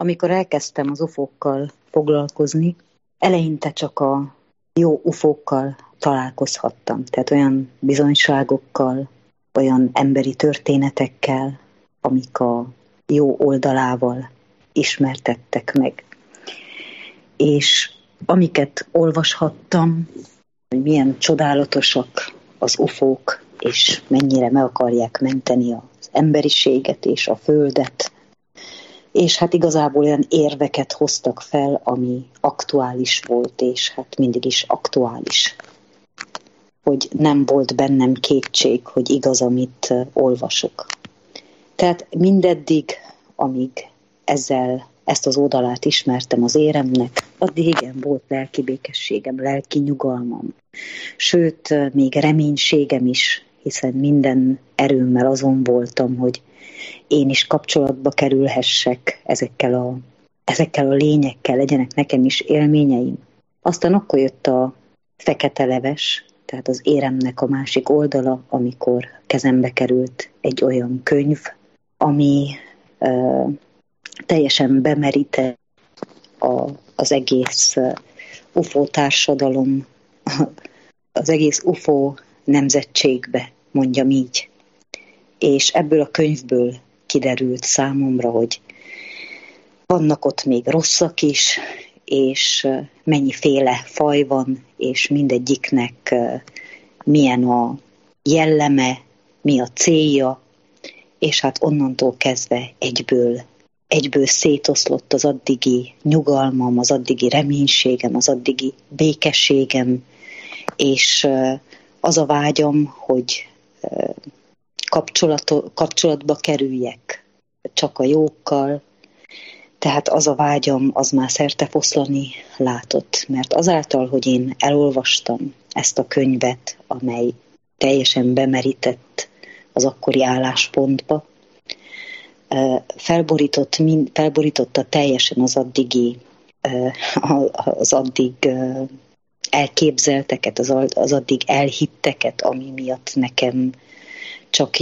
Amikor elkezdtem az ufókkal foglalkozni, eleinte csak a jó ufókkal találkozhattam. Tehát olyan bizonyságokkal, olyan emberi történetekkel, amik a jó oldalával ismertettek meg. És amiket olvashattam, hogy milyen csodálatosak az ufók, és mennyire meg akarják menteni az emberiséget és a földet, és hát igazából olyan érveket hoztak fel, ami aktuális volt, és hát mindig is aktuális. Hogy nem volt bennem kétség, hogy igaz, amit olvasok. Tehát mindeddig, amíg ezt az oldalát ismertem az éremnek, addig igen, volt lelki békességem, lelki nyugalmam. Sőt, még reménységem is, hiszen minden erőmmel azon voltam, hogy én is kapcsolatba kerülhessek ezekkel a lényekkel, legyenek nekem is élményeim. Aztán akkor jött a fekete leves, tehát az éremnek a másik oldala, amikor kezembe került egy olyan könyv, ami teljesen bemerített az egész UFO társadalom, az egész UFO nemzetségbe, mondjam így. És ebből a könyvből kiderült számomra, hogy vannak ott még rosszak is, és mennyiféle faj van, és mindegyiknek milyen a jelleme, mi a célja, és hát onnantól kezdve egyből szétoszlott az addigi nyugalmam, az addigi reménységem, az addigi békességem, és az a vágyam, hogy kapcsolatba kerüljek csak a jókkal, tehát az a vágyam, az már szertefoszlani látott, mert azáltal, hogy én elolvastam ezt a könyvet, amely teljesen bemerített az akkori álláspontba, felborította teljesen az addig elképzelteket, az addig elhitteket, ami miatt nekem csak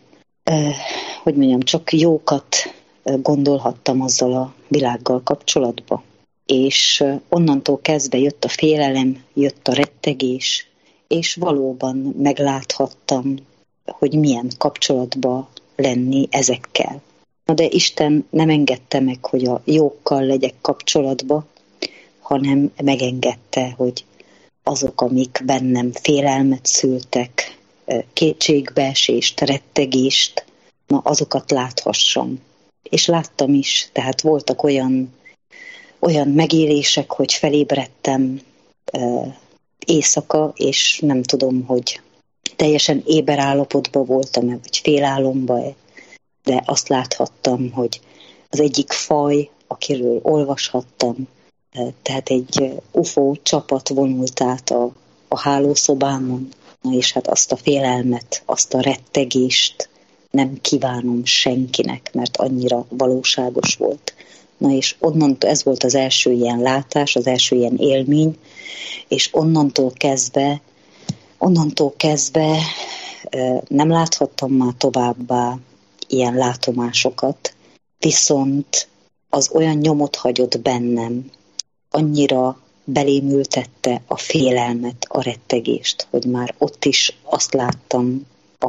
csak jókat gondolhattam azzal a világgal kapcsolatba. És onnantól kezdve jött a félelem, jött a rettegés, és valóban megláthattam, hogy milyen kapcsolatba lenni ezekkel. Na de Isten nem engedte meg, hogy a jókkal legyek kapcsolatba, hanem megengedte, hogy azok, amik bennem félelmet szültek, kétségbeesést, rettegést, na azokat láthassam. És láttam is, tehát voltak olyan megélések, hogy felébredtem éjszaka, és nem tudom, hogy teljesen éber állapotban voltam-e, vagy félálomban, de azt láthattam, hogy az egyik faj, akiről olvashattam, tehát egy UFO csapat vonult át a hálószobámon, na és hát azt a félelmet, azt a rettegést nem kívánom senkinek, mert annyira valóságos volt. Na és onnantól ez volt az első ilyen látás, az első ilyen élmény, és onnantól kezdve nem láthattam már továbbá ilyen látomásokat, viszont az olyan nyomot hagyott bennem, annyira belém ültette a félelmet, a rettegést, hogy már ott is azt láttam,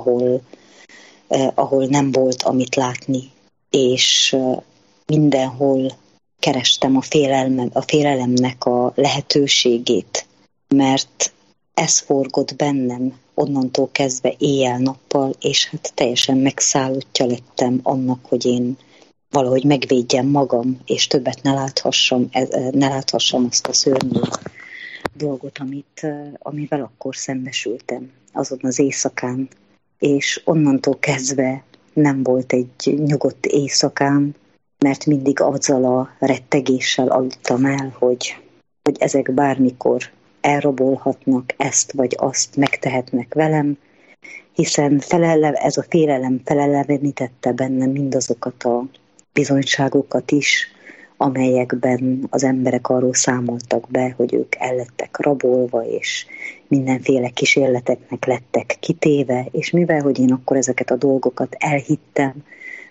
ahol nem volt, amit látni, és mindenhol kerestem a félelemnek a lehetőségét, mert ez forgott bennem onnantól kezdve éjjel-nappal, és hát teljesen megszállottja lettem annak, hogy én valahogy megvédjem magam, és többet ne láthassam azt a szörnyű dolgot, amivel akkor szembesültem azon az éjszakán. És onnantól kezdve nem volt egy nyugodt éjszakám, mert mindig azzal a rettegéssel aludtam el, hogy ezek bármikor elrabolhatnak, ezt vagy azt megtehetnek velem, hiszen ez a félelem felelevenítette bennem mindazokat a bizonyságokat is, amelyekben az emberek arról számoltak be, hogy ők el lettek rabolva, és mindenféle kísérleteknek lettek kitéve, és mivel, hogy én akkor ezeket a dolgokat elhittem,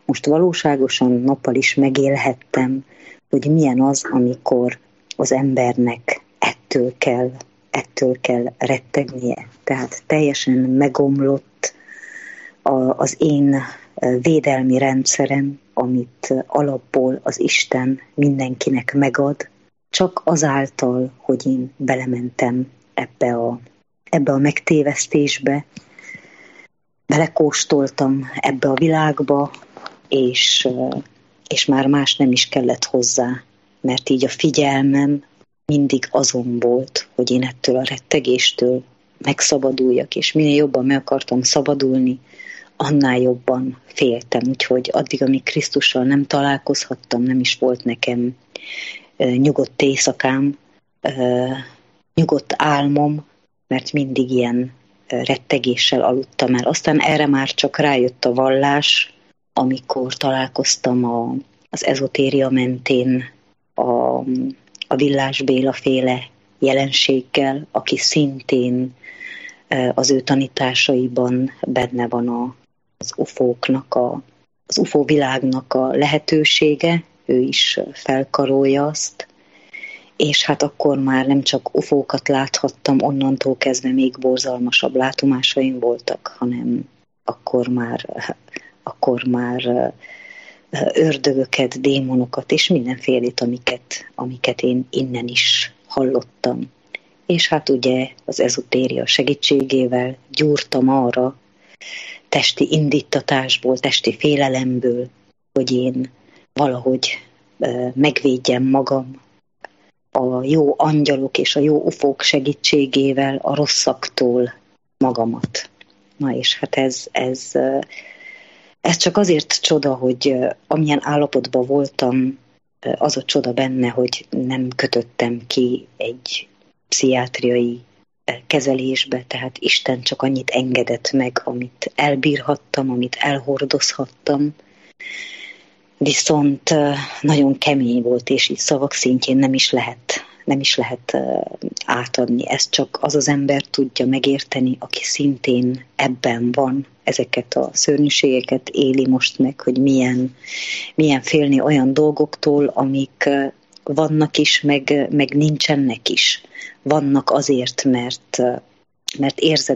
most valóságosan nappal is megélhettem, hogy milyen az, amikor az embernek ettől kell rettegnie. Tehát teljesen megomlott az én védelmi rendszerem, amit alapból az Isten mindenkinek megad, csak azáltal, hogy én belementem ebbe a megtévesztésbe, belekóstoltam ebbe a világba, és már más nem is kellett hozzá, mert így a figyelmem mindig azon volt, hogy én ettől a rettegéstől megszabaduljak, és minél jobban meg akartam szabadulni, annál jobban féltem. Úgyhogy addig, amíg Krisztussal nem találkozhattam, nem is volt nekem nyugodt éjszakám, nyugodt álmom, mert mindig ilyen rettegéssel aludtam el. Aztán erre már csak rájött a vallás, amikor találkoztam az ezotéria mentén a Villás Béla féle jelenséggel, aki szintén az ő tanításaiban benne van az UFO-knak, az UFO világnak a lehetősége, ő is felkarolja azt, és hát akkor már nem csak UFO-kat láthattam, onnantól kezdve még borzalmasabb látomásaim voltak, hanem akkor már ördögöket, démonokat és mindenfélét, amiket én innen is hallottam. És hát ugye az ezotéria segítségével gyúrtam arra, testi indítatásból, testi félelemből, hogy én valahogy megvédjem magam a jó angyalok és a jó ufók segítségével a rosszaktól magamat. Na és hát ez csak azért csoda, hogy amilyen állapotban voltam, az a csoda benne, hogy nem kötöttem ki egy pszichiátriai kezelésbe, tehát Isten csak annyit engedett meg, amit elbírhattam, amit elhordozhattam, viszont nagyon kemény volt, és így szavak szintjén nem is lehet átadni. Ezt csak az az ember tudja megérteni, aki szintén ebben van, ezeket a szörnyűségeket éli most meg, hogy milyen félni olyan dolgoktól, amik vannak is, meg nincsenek is. Vannak azért, mert érzed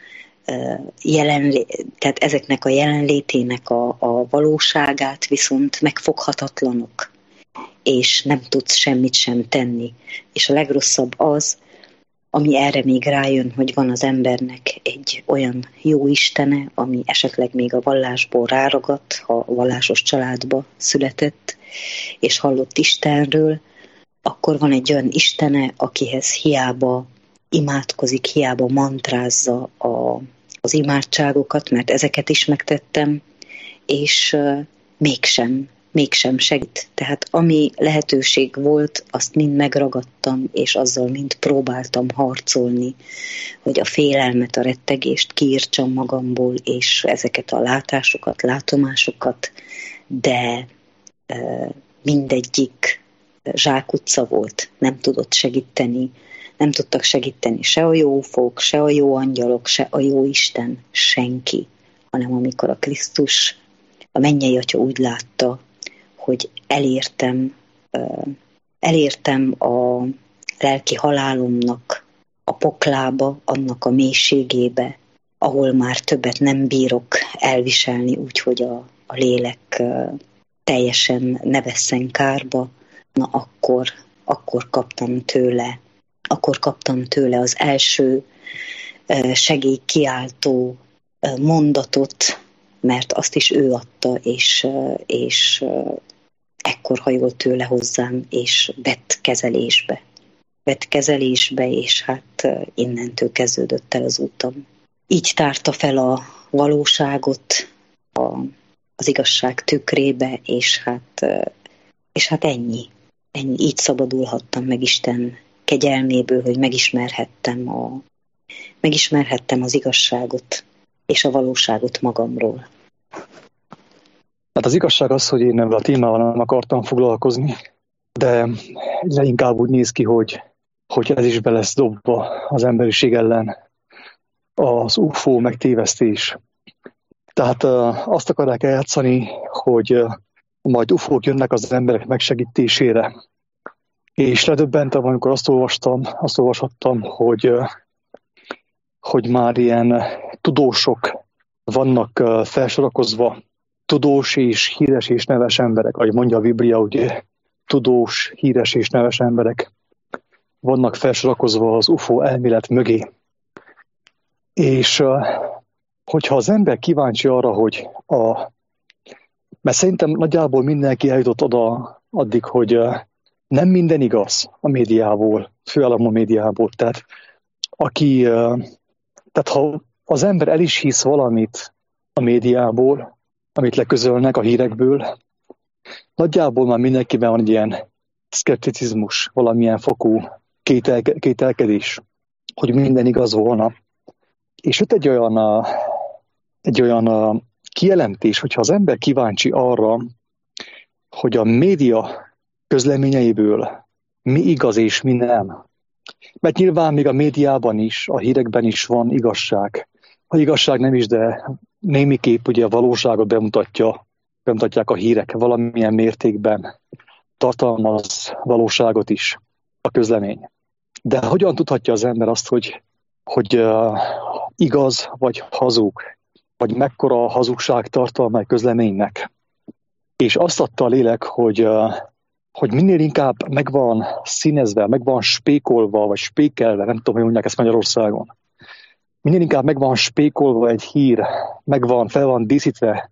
tehát ezeknek a jelenlétének a valóságát, viszont megfoghatatlanok, és nem tudsz semmit sem tenni. És a legrosszabb az, ami erre még rájön, hogy van az embernek egy olyan jó istene, ami esetleg még a vallásból ráragadt, ha vallásos családba született, és hallott Istenről, akkor van egy olyan istene, akihez hiába imádkozik, hiába mantrázza az imádságokat, mert ezeket is megtettem, és mégsem segít. Tehát ami lehetőség volt, azt mind megragadtam, és azzal mind próbáltam harcolni, hogy a félelmet, a rettegést kiírtsam magamból, és ezeket a látásokat, látomásokat, de mindegyik zsákutca volt, nem tudott segíteni, nem tudtak segíteni se a jó ufók, se a jó angyalok, se a jó Isten, senki, hanem amikor a Krisztus, a mennyei Atya úgy látta, hogy elértem a lelki halálomnak a poklába, annak a mélységébe, ahol már többet nem bírok elviselni, úgyhogy a lélek teljesen ne vesszen kárba, na akkor kaptam tőle az első segélykiáltó mondatot, mert azt is ő adta, és ekkor hajolt tőle hozzám, és vett kezelésbe, és hát innentől kezdődött el az utam. Így tárta fel a valóságot az igazság tükrébe, és hát ennyi. Így szabadulhattam meg Isten kegyelméből, hogy megismerhettem az igazságot és a valóságot magamról. Hát az igazság az, hogy én ebben a témával nem akartam foglalkozni, de leginkább úgy néz ki, hogy ez is be lesz dobva az emberiség ellen, az UFO megtévesztés. Tehát azt akarják eljátszani, hogy majd ufók jönnek az emberek megsegítésére. És ledöbbentem, amikor azt olvashattam, hogy már ilyen tudósok vannak felsorakozva, tudós és híres és neves emberek, ahogy mondja a Biblia, ugye tudós, híres és neves emberek vannak felsorakozva az UFO elmélet mögé. És hogyha az ember kíváncsi arra, mert szerintem nagyjából mindenki eljutott addig, hogy nem minden igaz a médiából, főállamú médiából. Tehát ha az ember el is hisz valamit a médiából, amit leközölnek a hírekből, nagyjából már mindenkiben van egy ilyen szkepticizmus, valamilyen fokú kételkedés, hogy minden igaz volna. És ott egy olyan kijelentés, hogyha az ember kíváncsi arra, hogy a média közleményeiből mi igaz és mi nem. Mert nyilván még a médiában is, a hírekben is van igazság. A igazság nem is, de némiképp ugye a valóságot bemutatják a hírek valamilyen mértékben. Tartalmaz valóságot is a közlemény. De hogyan tudhatja az ember azt, hogy igaz vagy hazug, vagy mekkora a hazugság tartalma egy közleménynek? És azt adta a lélek, hogy minél inkább meg van színezve, meg van spékolva, vagy spékelve, nem tudom, hogy mondják ezt Magyarországon. Minél inkább meg van spékolva egy hír, fel van díszítve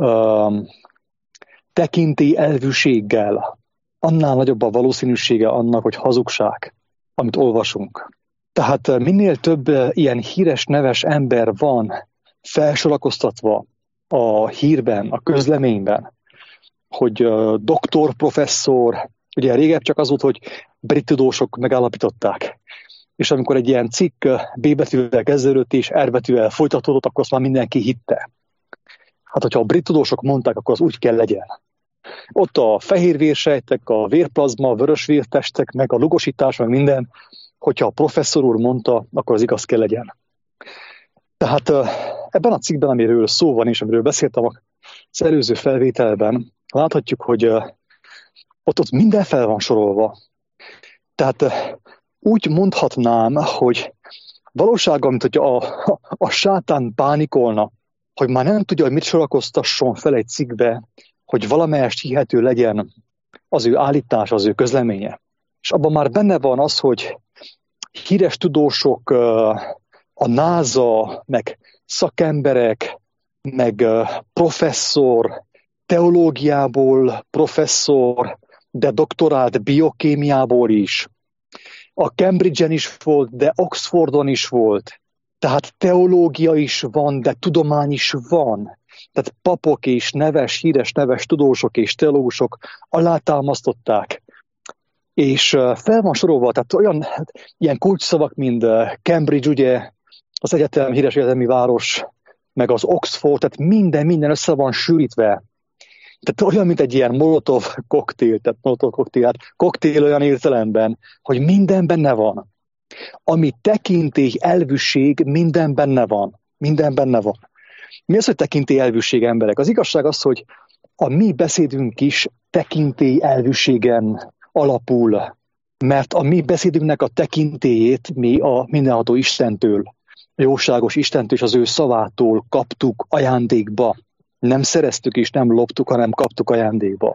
tekintély elvűséggel, annál nagyobb a valószínűsége annak, hogy hazugság, amit olvasunk. Tehát minél több ilyen híres, neves ember van felsorakoztatva a hírben, a közleményben, hogy doktor, professzor, ugye régebb csak az volt, hogy brit tudósok megállapították. És amikor egy ilyen cikk B betűvel kezdődött és R betűvel folytatódott, akkor azt már mindenki hitte. Hát, hogyha a brit tudósok mondták, akkor az úgy kell legyen. Ott a fehérvérsejtek, a vérplazma, a vörösvértestek, meg a lugosítás, meg minden, hogyha a professzor úr mondta, akkor az igaz kell legyen. Tehát ebben a cikkben, amiről szó van, és amiről beszéltem az előző felvételben, láthatjuk, hogy ott minden fel van sorolva. Tehát úgy mondhatnám, hogy valósággal, mint hogy a sátán pánikolna, hogy már nem tudja, hogy mit sorakoztasson fel egy cikkbe, hogy valamelyest hihető legyen az ő állítás, az ő közleménye. És abban már benne van az, hogy híres tudósok, a NASA, meg szakemberek, meg professzor, teológiából professzor, de doktorált biokémiából is. A Cambridge-en is volt, de Oxfordon is volt. Tehát teológia is van, de tudomány is van. Tehát papok és híres neves tudósok és teológusok alátámasztották. És fel van sorolva, tehát ilyen kulcsszavak, mint Cambridge, ugye, az híres egyetemi város, meg az Oxford, tehát minden össze van sűrítve. Tehát olyan, mint egy ilyen molotov koktél, hát koktél olyan értelemben, hogy minden benne van. Ami tekintély elvűség, minden benne van. Mi az, hogy tekintély elvűség, emberek? Az igazság az, hogy a mi beszédünk is tekintély elvűségen alapul, mert a mi beszédünknek a tekintélyét mi a mindenható Istentől, a jóságos Istentől és az ő szavától kaptuk ajándékba. Nem szereztük és nem loptuk, hanem kaptuk ajándékba.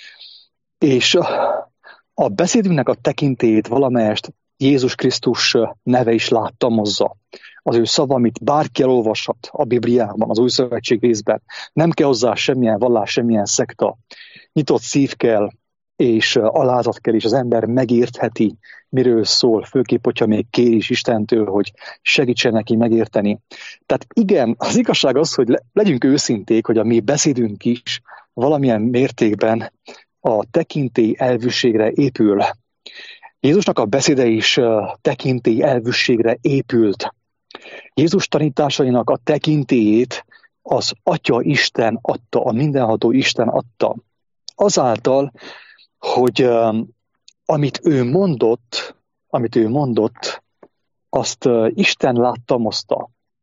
És a beszédünknek a tekintélyét valamelyest Jézus Krisztus neve is láttamozza. Az ő szava, amit bárki elolvashat a Bibliában, az Új Szövetség részben. Nem kell hozzá semmilyen vallás, semmilyen szekta. Nyitott szív kell, és alázat kell, és az ember megértheti, miről szól, főképp, hogyha még kér is Istentől, hogy segítsen neki megérteni. Tehát igen, az igazság az, hogy legyünk őszinték, hogy a mi beszédünk is valamilyen mértékben a tekintély elvűségre épül. Jézusnak a beszéde is tekintély elvűségre épült. Jézus tanításainak a tekintélyét az Atya Isten adta, a mindenható Isten adta. Azáltal, hogy amit ő mondott, azt Isten láttamozta.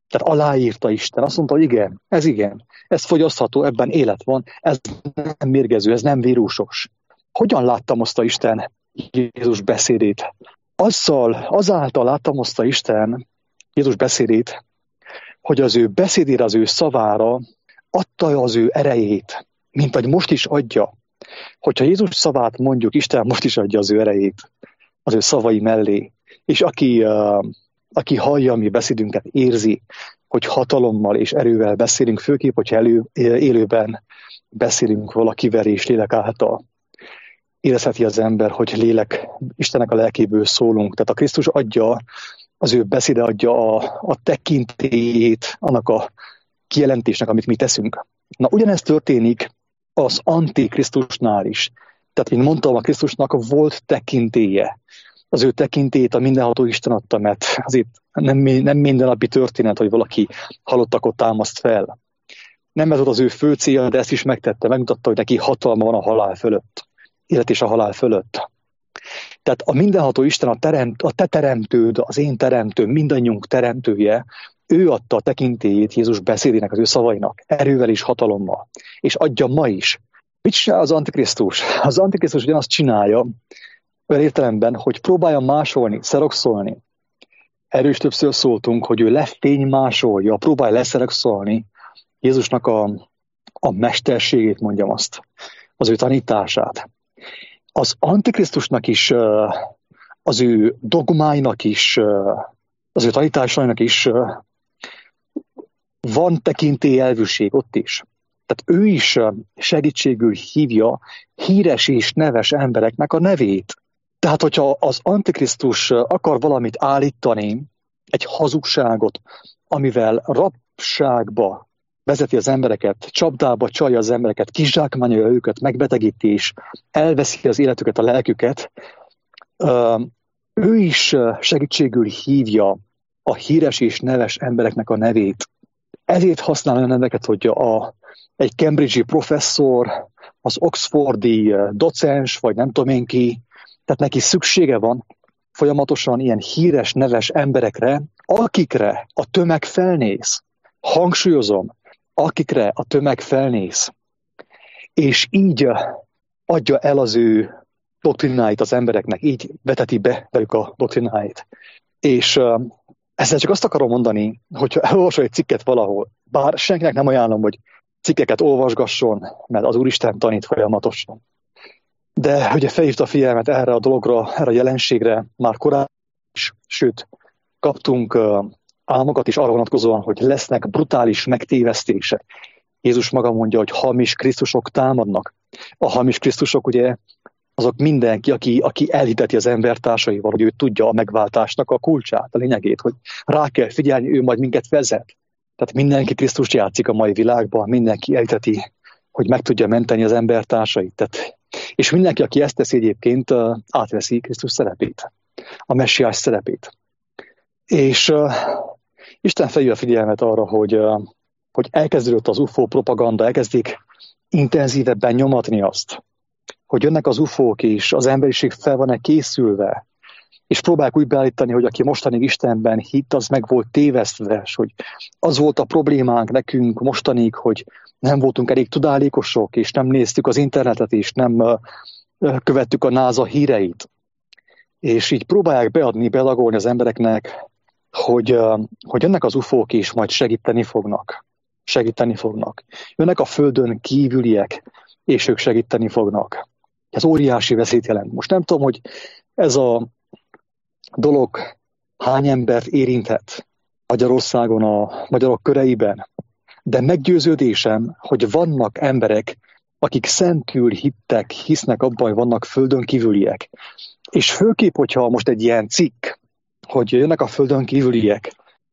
Tehát aláírta Isten. Azt mondta, hogy igen, ez fogyasztható, ebben élet van, ez nem mérgező, ez nem vírusos. Hogyan láttamozta Isten Jézus beszédét? Azáltal láttamozta Isten Jézus beszédét, hogy az ő beszédére, az ő szavára adta az ő erejét, mint ahogy most is adja. Hogyha Jézus szavát mondjuk, Isten most is adja az ő erejét az ő szavai mellé. És aki hallja a mi beszédünket, érzi, hogy hatalommal és erővel beszélünk, főképp, hogyha élőben beszélünk valakivel és lélek által. Érezheti az ember, hogy Istennek a lelkéből szólunk. Tehát a Krisztus adja, az ő beszéde adja a tekintélyét annak a kijelentésnek, amit mi teszünk. Na, ugyanezt történik az Antikrisztusnál is. Tehát, mint mondtam, a Krisztusnak volt tekintélye. Az ő tekintélyét a mindenható Isten adta, mert azért nem mindennapi történet, hogy valaki halottakot támaszt fel. Nem ez volt az ő fő célja, de ezt is megtette, megmutatta, hogy neki hatalma van a halál fölött. Élet és a halál fölött. Tehát a mindenható Isten, a te teremtőd, az én teremtőm, mindannyiunk teremtője, ő adta a tekintélyét Jézus beszédének, az ő szavainak, erővel és hatalommal. És adja ma is. Mit csinál az Antikrisztus? Az Antikrisztus ugyanazt csinálja, olyan értelemben, hogy próbálja másolni, szerokszolni. Erről is többször szóltunk, hogy ő lefénymásolja, próbálja leszerokszolni Jézusnak a mesterségét, mondjam azt, az ő tanítását. Az Antikrisztusnak is, az ő dogmáinak is, az ő tanításainak is van tekintélyelvűség ott is. Tehát ő is segítségül hívja híres és neves embereknek a nevét. Tehát, hogyha az Antikrisztus akar valamit állítani, egy hazugságot, amivel rabságba vezeti az embereket, csapdába csalja az embereket, kizsákmányolja őket, megbetegíti és elveszi az életüket, a lelküket, ő is segítségül hívja a híres és neves embereknek a nevét. Ezért használ olyan neveket, hogy egy Cambridge-i professzor, az Oxfordi docens, vagy nem tudom én ki, tehát neki szüksége van folyamatosan ilyen híres, neves emberekre, akikre a tömeg felnéz. Hangsúlyozom, akikre a tömeg felnéz. És így adja el az ő doktrináit az embereknek, így veteti be velük a doktrináit. És ezzel csak azt akarom mondani, hogyha elolvasol egy cikket valahol, bár senkinek nem ajánlom, hogy cikkeket olvasgasson, mert az Úristen tanít folyamatosan. De ugye felhívta a figyelmet erre a dologra, erre a jelenségre már korábban is, sőt, kaptunk álmokat is arra vonatkozóan, hogy lesznek brutális megtévesztések. Jézus maga mondja, hogy hamis Krisztusok támadnak. A hamis Krisztusok ugye azok mindenki, aki elhiteti az embertársaival, hogy ő tudja a megváltásnak a kulcsát, a lényegét, hogy rá kell figyelni, ő majd minket vezet. Tehát mindenki Krisztust játszik a mai világban, mindenki elhiteti, hogy meg tudja menteni az embertársait. Tehát, és mindenki, aki ezt teszi egyébként, átveszi Krisztus szerepét, a messiás szerepét. És Isten felhívja a figyelmet arra, hogy elkezdődött az UFO propaganda, elkezdik intenzívebben nyomatni azt, hogy jönnek az UFO-k és az emberiség fel van-e készülve, és próbálják úgy beállítani, hogy aki mostanig Istenben hitt, az meg volt tévesztve, hogy az volt a problémánk nekünk mostanig, hogy nem voltunk elég tudálékosok, és nem néztük az internetet, és nem követtük a NASA híreit. És így próbálják beadagolni az embereknek, hogy jönnek az UFO-k és majd segíteni fognak. Jönnek a földön kívüliek, és ők segíteni fognak. Ez óriási veszélyt jelent. Most nem tudom, hogy ez a dolog hány embert érinthet Magyarországon, a magyarok köreiben, de meggyőződésem, hogy vannak emberek, akik szentül hisznek abban, hogy vannak földön kívüliek. És főképp, hogyha most egy ilyen cikk, hogy jönnek a földön kívüliek,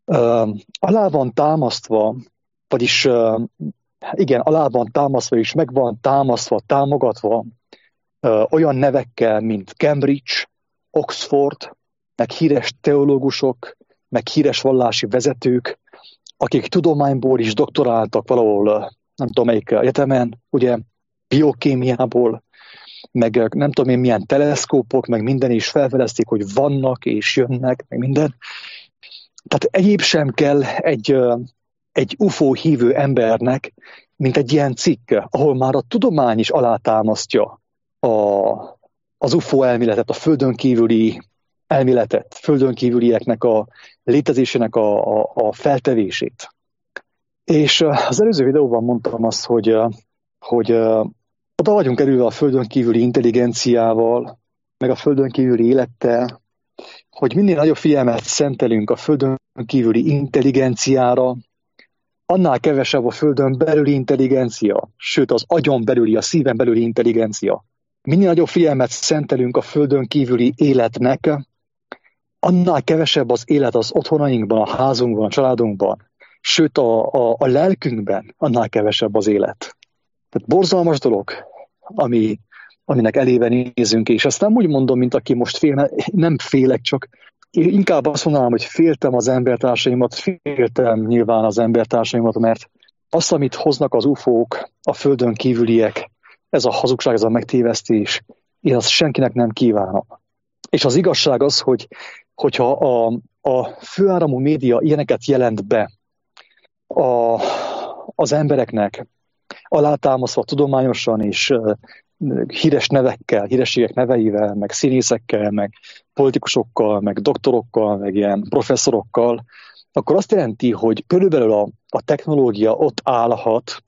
alá van támasztva, vagyis igen, alá van támasztva, és meg van támasztva, támogatva olyan nevekkel, mint Cambridge, Oxford, meg híres teológusok, meg híres vallási vezetők, akik tudományból is doktoráltak valahol, nem tudom melyik egyetemen, ugye, biokémiából, meg nem tudom én milyen teleszkópok, meg minden is felfedezték, hogy vannak és jönnek, meg minden. Tehát egyéb sem kell egy UFO hívő embernek, mint egy ilyen cikk, ahol már a tudomány is alátámasztja az UFO elméletet, a földön kívüli elméletet, földön kívülieknek a létezésének a feltevését. És az előző videóban mondtam azt, hogy oda vagyunk kerülve a földön kívüli intelligenciával, meg a földön kívüli élettel, hogy minél nagyobb figyelmet szentelünk a földön kívüli intelligenciára, annál kevesebb a földön belüli intelligencia, sőt az agyon belüli, a szíven belüli intelligencia. Minél nagyobb figyelmet szentelünk a földön kívüli életnek, annál kevesebb az élet az otthonainkban, a házunkban, a családunkban, sőt a lelkünkben annál kevesebb az élet. Tehát borzalmas dolog, aminek elébe nézünk, és ezt nem úgy mondom, mint aki most fél, nem félek, csak inkább azt mondanám, hogy féltem az embertársaimat, féltem nyilván az embertársaimat, mert azt, amit hoznak az UFO-k, a földön kívüliek, ez a hazugság, ez a megtévesztés, én azt senkinek nem kívánom. És az igazság az, hogyha a főáramú média ilyeneket jelent be az embereknek, alátámasztva tudományosan és híres nevekkel, hírességek neveivel, meg színészekkel, meg politikusokkal, meg doktorokkal, meg ilyen professzorokkal, akkor azt jelenti, hogy körülbelül a technológia ott állhat,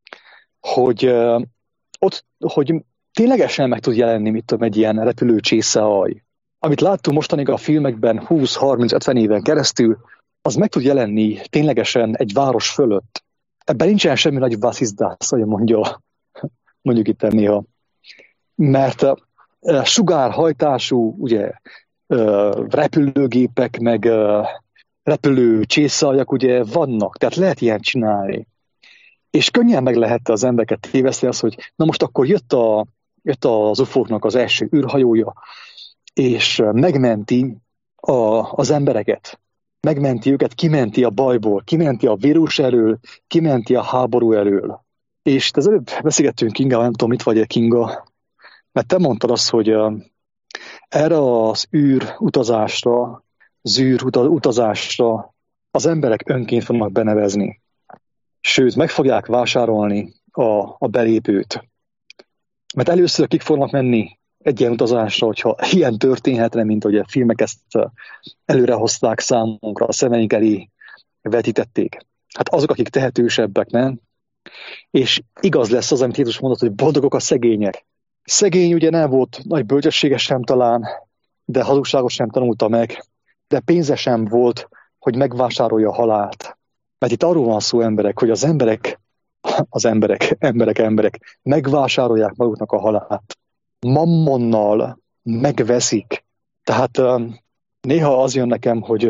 hogy ténylegesen meg tud jelenni, mit tudom, egy ilyen repülő csészealj. Amit láttunk mostanig a filmekben 20-30-50 éven keresztül, az meg tud jelenni ténylegesen egy város fölött. Ebben nincsen semmi nagy vasszizdász, hogy mondjuk itt néha. Mert sugárhajtású, ugye, repülőgépek, meg repülő csészaaljak ugye vannak, tehát lehet ilyen csinálni. És könnyen meg lehet az embereket téveszteni az, hogy na most akkor jött az UFO-knak az első űrhajója, és megmenti az embereket. Megmenti őket, kimenti a bajból, kimenti a vírus elől, kimenti a háború elől. És az előbb beszélgettünk Kinga, nem tudom, mit vagy Kinga, mert te mondtad azt, hogy erre az űrutazásra az emberek önként fognak benevezni. Sőt, meg fogják vásárolni a belépőt. Mert először kik fognak menni egy ilyen utazásra, hogyha ilyen történhetne, mint hogy a filmek ezt előrehozták számunkra, a szemeink elé vetítették. Hát azok, akik tehetősebbek, nem? És igaz lesz az, amit Jézus mondott, hogy boldogok a szegények. Szegény ugye nem volt nagy bölcsessége sem talán, de hazugságos sem tanulta meg, de pénze sem volt, hogy megvásárolja a halált. Mert itt arról van szó, emberek, hogy az emberek megvásárolják maguknak a halált. Mammonnal megveszik. Tehát néha az jön nekem, hogy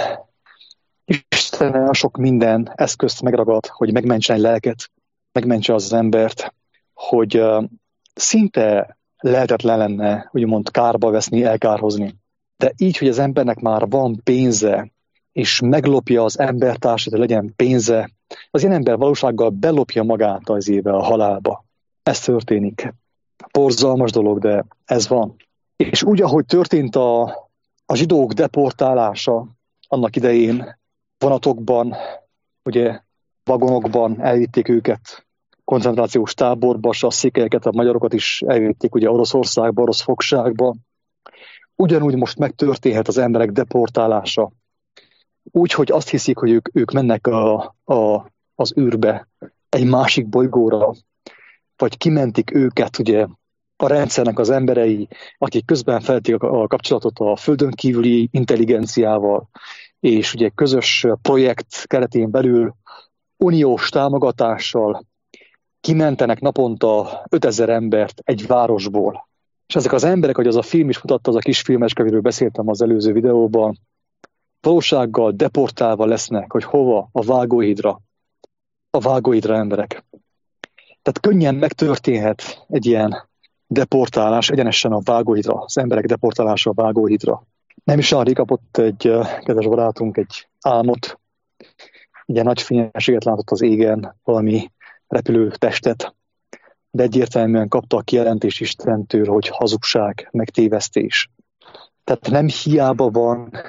Isten sok minden eszközt megragad, hogy megmentse egy lelket, megmentse az embert, hogy szinte lehetetlen lenne, úgymond kárba veszni, elkárhozni. De így, hogy az embernek már van pénze, és meglopja az embertársat, hogy legyen pénze, az ilyen ember valósággal belopja magát az éve a halálba. Ez történik. Borzalmas dolog, de ez van. És úgy, ahogy történt a zsidók deportálása annak idején, vonatokban, ugye vagonokban elvitték őket koncentrációs táborba, s a székelyeket, a magyarokat is elvitték ugye Oroszországba, orosz fogságba. Ugyanúgy most megtörténhet az emberek deportálása. Úgy, hogy azt hiszik, hogy ők mennek az űrbe, egy másik bolygóra, vagy kimentik őket ugye a rendszernek az emberei, akik közben felték a kapcsolatot a földön kívüli intelligenciával, és ugye közös projekt keretén belül uniós támogatással kimentenek naponta 5000 embert egy városból. És ezek az emberek, hogy az a film is mutatta, az a kis filmecske, amiről beszéltem az előző videóban, valósággal deportálva lesznek, hogy hova? A Vágóhídra. A Vágóhídra emberek. Tehát könnyen megtörténhet egy ilyen deportálás egyenesen a Vágóhídra, az emberek deportálása a Vágóhídra. Nem is olyan rég kapott egy kedves barátunk egy álmot, ugye nagy fényességet látott az égen, valami repülőtestet, de egyértelműen kapta a kijelentést Istentől, hogy hazugság, megtévesztés. Tehát nem hiába van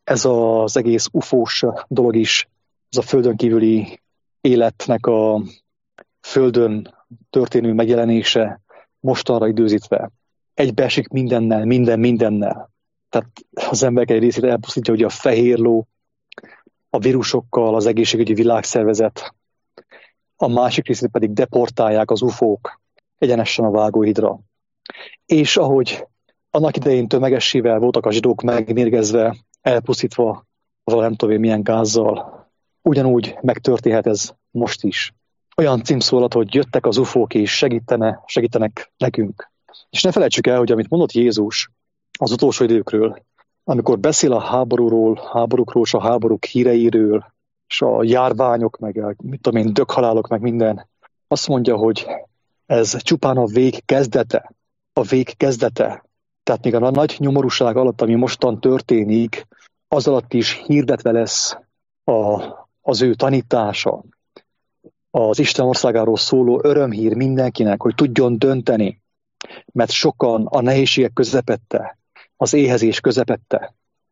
ez az egész ufós dolog is, ez a földön kívüli életnek a földön történő megjelenése mostanra időzítve. Egybeesik mindennel. Tehát az emberek egy részét elpusztítja, hogy a fehér ló, a vírusokkal, az egészségügyi világszervezet, a másik részét pedig deportálják az ufók egyenesen a vágóhídra. És ahogy annak idején tömegessével voltak a zsidók megmérgezve, elpusztítva, nem tudom én milyen gázzal, ugyanúgy megtörténhet ez most is. Olyan címszólat, hogy jöttek az ufók és segítenek nekünk. És ne felejtsük el, hogy amit mondott Jézus az utolsó időkről, amikor beszél a háborúkról és a háborúk híreiről, és a járványok, meg döghalálok, meg minden, azt mondja, hogy ez csupán a vég kezdete. A vég kezdete. Tehát még a nagy nyomorúság alatt, ami mostan történik, az alatt is hirdetve lesz az ő tanítása, az Isten országáról szóló örömhír mindenkinek, hogy tudjon dönteni, mert sokan a nehézségek közepette, az éhezés közepette,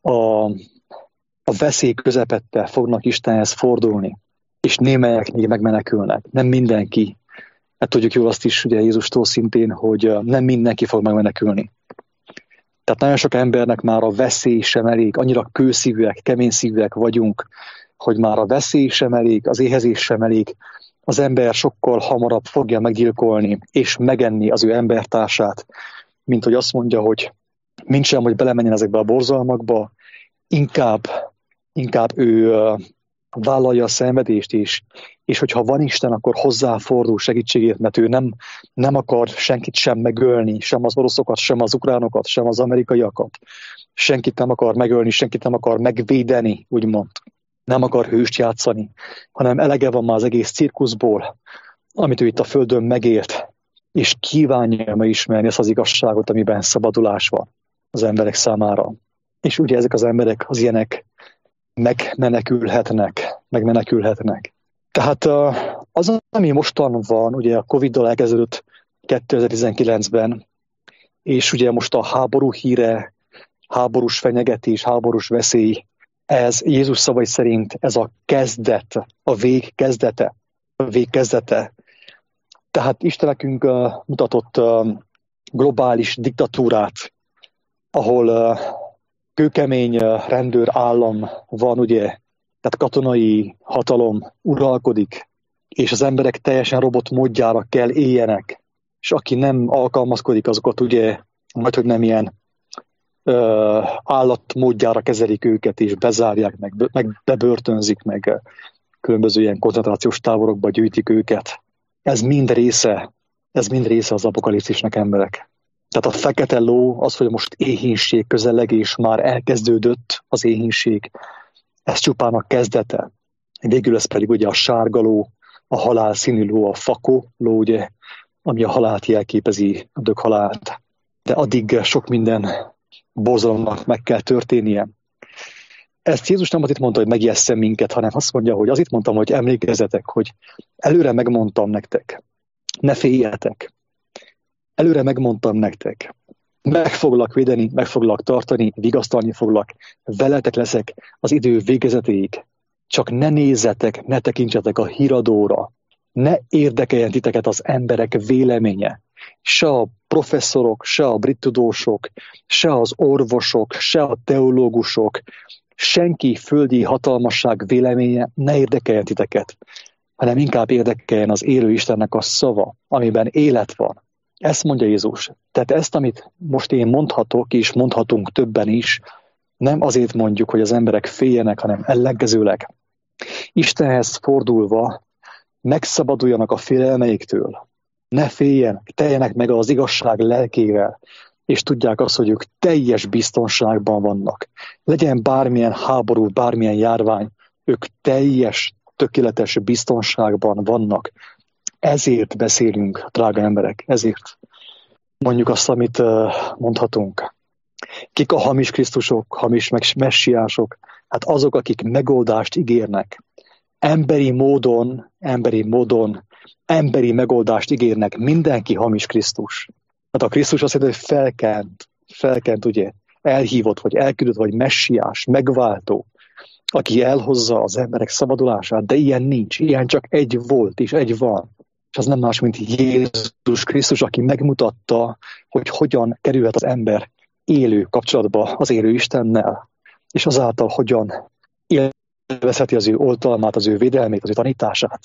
a veszély közepette fognak Istenhez fordulni, és némelyek még megmenekülnek. Nem mindenki. Hát tudjuk jól azt is ugye Jézustól szintén, hogy nem mindenki fog megmenekülni. Tehát nagyon sok embernek már a veszély sem elég, annyira kőszívűek, keményszívűek vagyunk, hogy már a veszély sem elég, az éhezés sem elég, az ember sokkal hamarabb fogja meggyilkolni és megenni az ő embertársát, mint hogy azt mondja, hogy mintsem, hogy belemenjen ezekbe a borzalmakba, inkább ő vállalja a szenvedést is, és hogyha van Isten, akkor hozzáfordul segítségért, mert ő nem akar senkit sem megölni, sem az oroszokat, sem az ukránokat, sem az amerikaiakat. Senkit nem akar megölni, senkit nem akar megvédeni, úgymond. Nem akar hőst játszani, hanem elege van már az egész cirkuszból, amit ő itt a földön megélt, és kívánja megismerni ezt az igazságot, amiben szabadulás van az emberek számára. És ugye ezek az emberek, az ilyenek megmenekülhetnek. Tehát az, ami mostan van, ugye a Covid-dal elkezdődött 2019-ben, és ugye most a háború híre, háborús fenyegetés, háborús veszély, ez Jézus szavai szerint ez a kezdet, a vég kezdete. Tehát Isten nekünk mutatott globális diktatúrát, ahol kőkemény rendőr állam van, ugye, tehát katonai hatalom uralkodik, és az emberek teljesen robot módjára kell éljenek, és aki nem alkalmazkodik, azokat ugye, majdhogy nem ilyen állat módjára kezelik őket, és bezárják, meg bebörtönzik, meg különböző ilyen koncentrációs táborokba gyűjtik őket. Ez mind része az apokalipszisnek, emberek. Tehát a fekete ló, az, hogy most éhínség közeleg, és már elkezdődött az éhínség, ez csupán a kezdete. Végül ez pedig ugye a sárga ló, a halál színű ló, a fakó ló, ugye, ami a halált jelképezi, a döghalált. De addig sok minden borzalomnak meg kell történnie. Ezt Jézus nem azért mondta, hogy megijesszem minket, hanem azt mondja, hogy azért mondtam, hogy emlékezzetek, hogy előre megmondtam nektek, ne féljetek. Előre megmondtam nektek, meg foglak védeni, meg foglak tartani, vigasztalni foglak, veletek leszek az idő végezetéig. Csak ne nézzetek, ne tekintsetek a híradóra, ne érdekeljen titeket az emberek véleménye. Se a professzorok, se a brit tudósok, se az orvosok, se a teológusok, senki földi hatalmasság véleménye ne érdekeljen titeket, hanem inkább érdekeljen az élő Istennek a szava, amiben élet van. Ezt mondja Jézus. Tehát ezt, amit most én mondhatok, és mondhatunk többen is, nem azért mondjuk, hogy az emberek féljenek, hanem ellenkezőleg. Istenhez fordulva megszabaduljanak a félelmeiktől. Ne féljenek, teljenek meg az igazság lelkével, és tudják azt, hogy ők teljes biztonságban vannak. Legyen bármilyen háború, bármilyen járvány, ők teljes, tökéletes biztonságban vannak. Ezért beszélünk, drága emberek, ezért mondjuk azt, amit mondhatunk. Kik a hamis Krisztusok, hamis messiások? Hát azok, akik megoldást ígérnek. Emberi módon, emberi megoldást ígérnek. Mindenki hamis Krisztus. Hát a Krisztus azt jelenti, hogy felkent, ugye? elhívott, vagy elküldött, vagy messiás, megváltó, aki elhozza az emberek szabadulását, de ilyen nincs, ilyen csak egy volt és egy van. És az nem más, mint Jézus Krisztus, aki megmutatta, hogy hogyan kerülhet az ember élő kapcsolatba az élő Istennel, és azáltal hogyan élvezheti az ő oltalmát, az ő védelmét, az ő tanítását.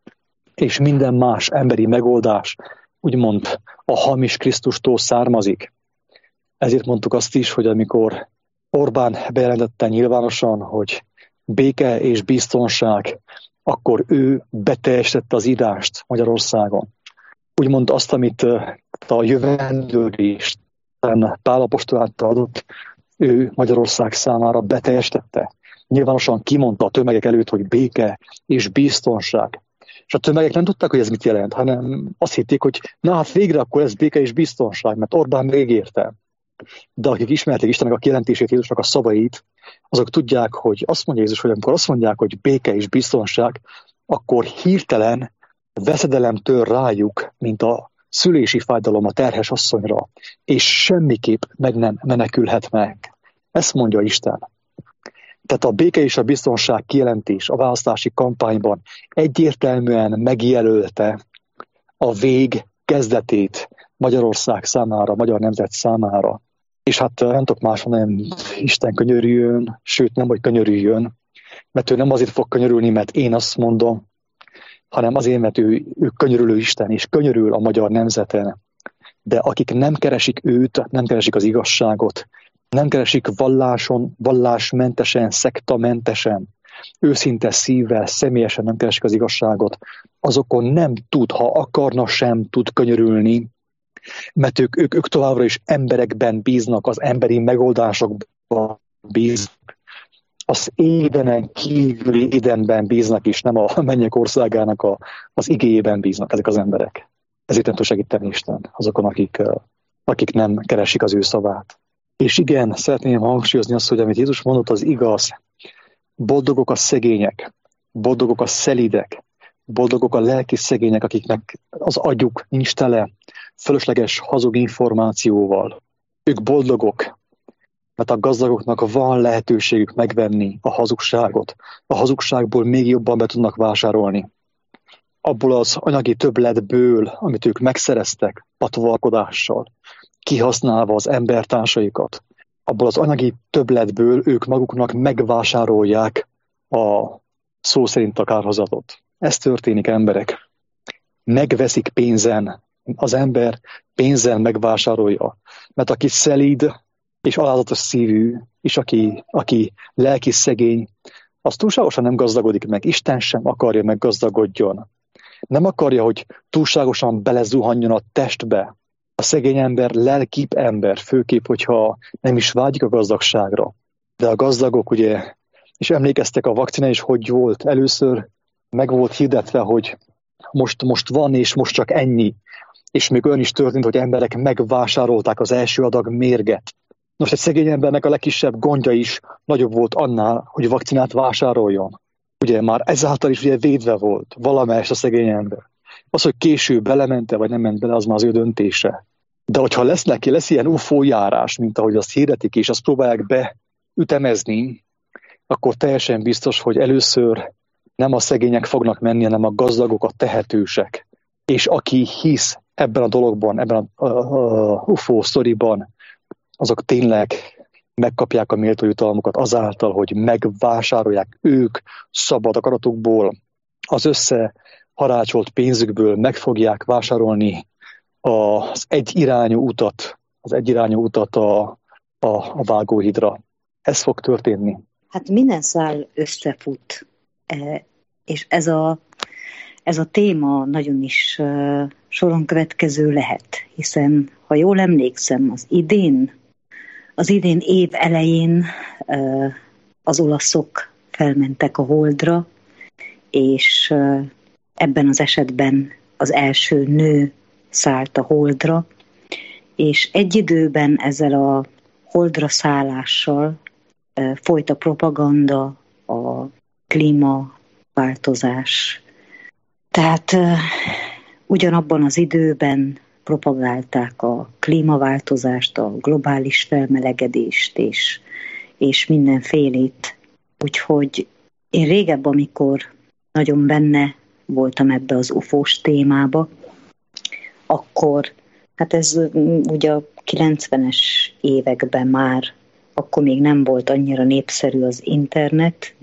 És minden más emberi megoldás, úgymond a hamis Krisztustól származik. Ezért mondtuk azt is, hogy amikor Orbán bejelentette nyilvánosan, hogy béke és biztonság, akkor ő beteljesítette az írást Magyarországon. Úgymond azt, amit a jövendőlisten Pál apostol által adott, ő Magyarország számára beteljesítette. Nyilvánosan kimondta a tömegek előtt, hogy béke és biztonság. És a tömegek nem tudták, hogy ez mit jelent, hanem azt hitték, hogy na hát végre akkor ez béke és biztonság, mert Orbán megígérte. De akik ismerték Istennek a kijelentését, Jézusnak a szavait, azok tudják, hogy azt mondja Jézus, hogy amikor azt mondják, hogy béke és biztonság, akkor hirtelen veszedelem tör rájuk, mint a szülési fájdalom a terhes asszonyra, és semmiképp meg nem menekülhet meg. Ezt mondja Isten. Tehát a béke és a biztonság kijelentés a választási kampányban egyértelműen megjelölte a vég kezdetét Magyarország számára, magyar nemzet számára. És hát nem tudok más mondani, Isten könyörüljön, sőt nem, hogy könyörüljön, mert ő nem azért fog könyörülni, mert én azt mondom, hanem azért, mert ő könyörülő Isten, és könyörül a magyar nemzeten. De akik nem keresik őt, nem keresik az igazságot, nem keresik vallásmentesen, szektamentesen, őszinte szívvel, személyesen nem keresik az igazságot, azokon nem tud, ha akarna sem tud könyörülni, mert ők továbbra is emberekben bíznak, az emberi megoldásokban bíznak, az Édenen kívüli Édenben bíznak is, nem a mennyek országának az igéjében bíznak ezek az emberek. Ezért nem tud segíteni Isten azokon, akik nem keresik az ő szavát. És igen, szeretném hangsúlyozni azt, hogy amit Jézus mondott, az igaz. Boldogok a szegények, boldogok a szelídek, boldogok a lelki szegények, akiknek az agyuk nincs tele fölösleges hazug információval. Ők boldogok, mert a gazdagoknak van lehetőségük megvenni a hazugságot. A hazugságból még jobban be tudnak vásárolni. Abból az anyagi többletből, amit ők megszereztek patvarkodással, kihasználva az embertársaikat, abból az anyagi többletből ők maguknak megvásárolják a szó szerint a kárhozatot. Ez történik, emberek. Megveszik pénzen. Az ember pénzzel megvásárolja. Mert aki szelíd és alázatos szívű, és aki lelki szegény, az túlságosan nem gazdagodik meg. Isten sem akarja, meg gazdagodjon. Nem akarja, hogy túlságosan belezuhanjon a testbe. A szegény ember lelkibb ember, főképp, hogyha nem is vágyik a gazdagságra. De a gazdagok, ugye, és emlékeztek, a vakcina is hogy volt. Először meg volt hirdetve, hogy most van, és most csak ennyi. És még olyan is történt, hogy emberek megvásárolták az első adag mérget. Most egy szegény embernek a legkisebb gondja is nagyobb volt annál, hogy vakcinát vásároljon. Ugye már ezáltal is ugye védve volt valamelyest a szegény ember. Az, hogy később belemente, vagy nem ment bele, az már az ő döntése. De hogyha lesz ilyen UFO járás, mint ahogy azt hirdetik, és azt próbálják beütemezni, akkor teljesen biztos, hogy először nem a szegények fognak menni, hanem a gazdagok, a tehetősek. És aki hisz ebben a dologban, ebben a UFO sztoriban, azok tényleg megkapják a méltó jutalmukat azáltal, hogy megvásárolják ők szabad akaratukból, az összeharácsolt pénzükből meg fogják vásárolni az egyirányú utat a vágóhídra. Ez fog történni. Hát minden szál összefut, és ez a téma nagyon is soron következő lehet, hiszen, ha jól emlékszem, az idén év elején az olaszok felmentek a Holdra, és ebben az esetben az első nő szállt a Holdra, és egy időben ezzel a Holdra szállással folyt a propaganda, a klímaváltozás. Tehát ugyanabban az időben propagálták a klímaváltozást, a globális felmelegedést és mindenfélét. Úgyhogy én régebb, amikor nagyon benne voltam ebbe az ufós témába, akkor, hát ez ugye a 90-es években már, akkor még nem volt annyira népszerű az internet,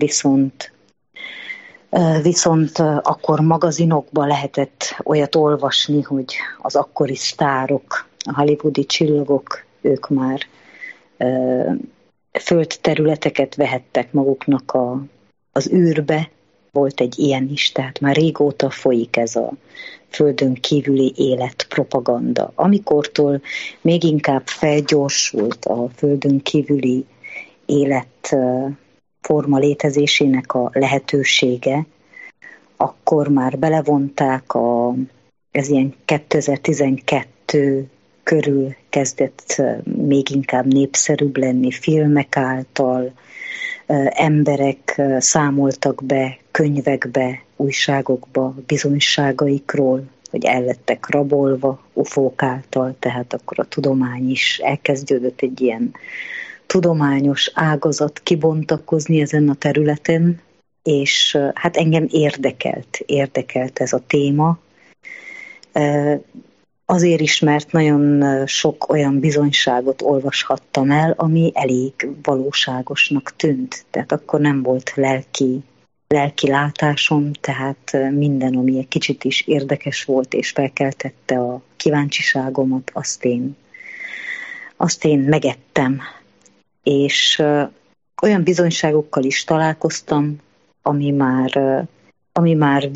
viszont akkor magazinokban lehetett olyat olvasni, hogy az akkori sztárok, a hollywoodi csillagok, ők már földterületeket vehettek maguknak az űrbe. Volt egy ilyen is, tehát már régóta folyik ez a földön kívüli élet propaganda. Amikortól még inkább felgyorsult a földön kívüli élet forma létezésének a lehetősége, akkor már belevonták, ez ilyen 2012 körül kezdett még inkább népszerűbb lenni filmek által, emberek számoltak be könyvekbe, újságokba bizonyságaikról, hogy el lettek rabolva ufók által, tehát akkor a tudomány is elkezdődött egy ilyen tudományos ágazat kibontakozni ezen a területen, és hát engem érdekelt ez a téma. Azért is, mert nagyon sok olyan bizonyságot olvashattam el, ami elég valóságosnak tűnt. Tehát akkor nem volt lelki látásom, tehát minden, ami egy kicsit is érdekes volt és felkeltette a kíváncsiságomat, azt én megettem. És olyan bizonyságokkal is találkoztam, amit már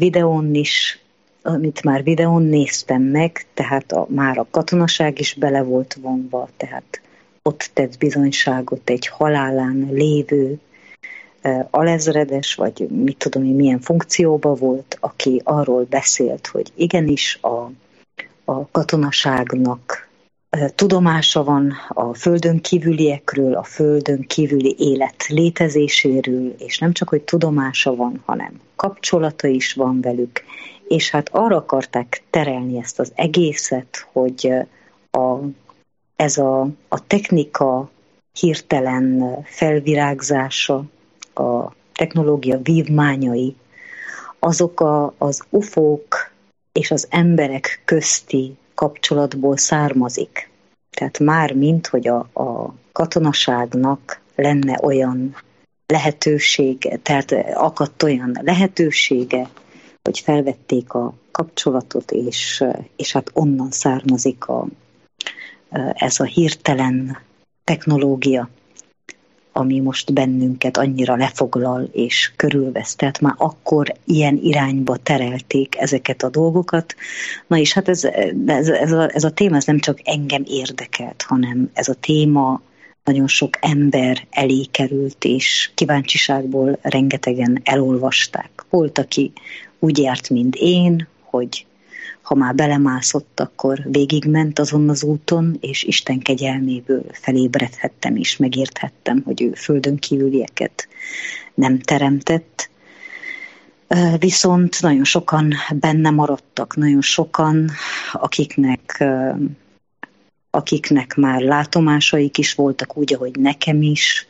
videón néztem meg, tehát már a katonaság is bele volt vonva, tehát ott tett bizonyságot egy halálán lévő alezredes, vagy mit tudom én, milyen funkcióban volt, aki arról beszélt, hogy igenis a katonaságnak tudomása van a földön kívüliekről, a földön kívüli élet létezéséről, és nem csak, hogy tudomása van, hanem kapcsolata is van velük, és hát arra akarták terelni ezt az egészet, hogy ez a technika hirtelen felvirágzása, a technológia vívmányai, azok az ufók és az emberek közti kapcsolatból származik. Tehát már mint, hogy a katonaságnak lenne olyan lehetősége, tehát akadt olyan lehetősége, hogy felvették a kapcsolatot, és hát onnan származik ez a hirtelen technológia, ami most bennünket annyira lefoglal és körülvesz. Tehát már akkor ilyen irányba terelték ezeket a dolgokat. Na és hát ez a téma ez nem csak engem érdekelt, hanem ez a téma nagyon sok ember elé került, és kíváncsiságból rengetegen elolvasták. Volt, aki úgy járt, mint én, hogy ha már belemászott, akkor végigment azon az úton, és Isten kegyelméből felébredhettem, és megérthettem, hogy ő földön kívülieket nem teremtett. Viszont nagyon sokan benne maradtak, nagyon sokan, akiknek már látomásaik is voltak, úgy, ahogy nekem is,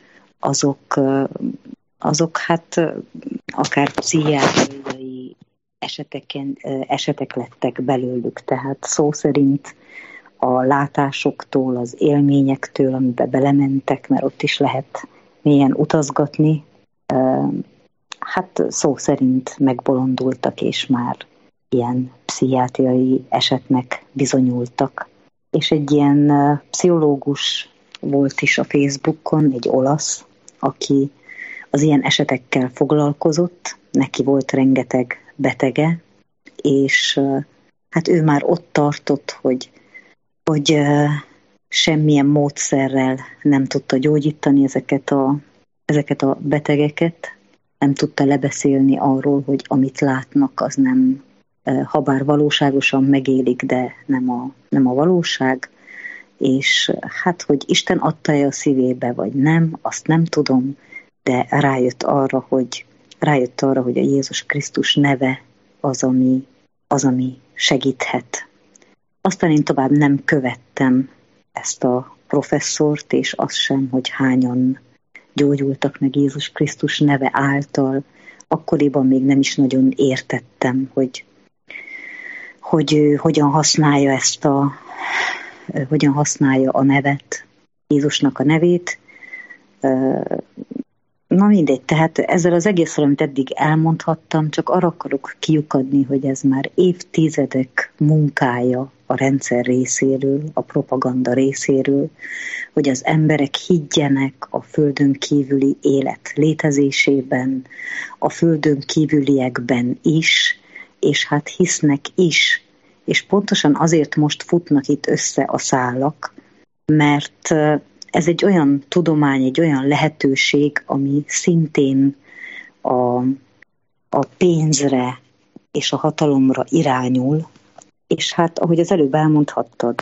azok hát akár pszichiátriai esetek lettek belőlük. Tehát szó szerint a látásoktól, az élményektől, amiben belementek, mert ott is lehet mélyen utazgatni, hát szó szerint megbolondultak, és már ilyen pszichiátriai esetnek bizonyultak. És egy ilyen pszichológus volt is a Facebookon, egy olasz, aki az ilyen esetekkel foglalkozott, neki volt rengeteg betege, és hát ő már ott tartott, hogy semmilyen módszerrel nem tudta gyógyítani ezeket a betegeket, nem tudta lebeszélni arról, hogy amit látnak, az nem, habár valóságosan megélik, de nem a valóság, és hát, hogy Isten adta-e a szívébe, vagy nem, azt nem tudom, de rájött arra, hogy a Jézus Krisztus neve az, ami segíthet. Aztán én tovább nem követtem ezt a professzort, és azt sem, hogy hányan gyógyultak meg Jézus Krisztus neve által. Akkoriban még nem is nagyon értettem, hogy ő hogyan használja hogyan használja a nevet, Jézusnak a nevét. Na mindegy, tehát ezzel az egészről, amit eddig elmondhattam, csak arra akarok kiukadni, hogy ez már évtizedek munkája a rendszer részéről, a propaganda részéről, hogy az emberek higgyenek a földön kívüli élet létezésében, a földön kívüliekben is, és hát hisznek is. És pontosan azért most futnak itt össze a szálak, mert ez egy olyan tudomány, egy olyan lehetőség, ami szintén a pénzre és a hatalomra irányul, és hát, ahogy az előbb elmondhattad,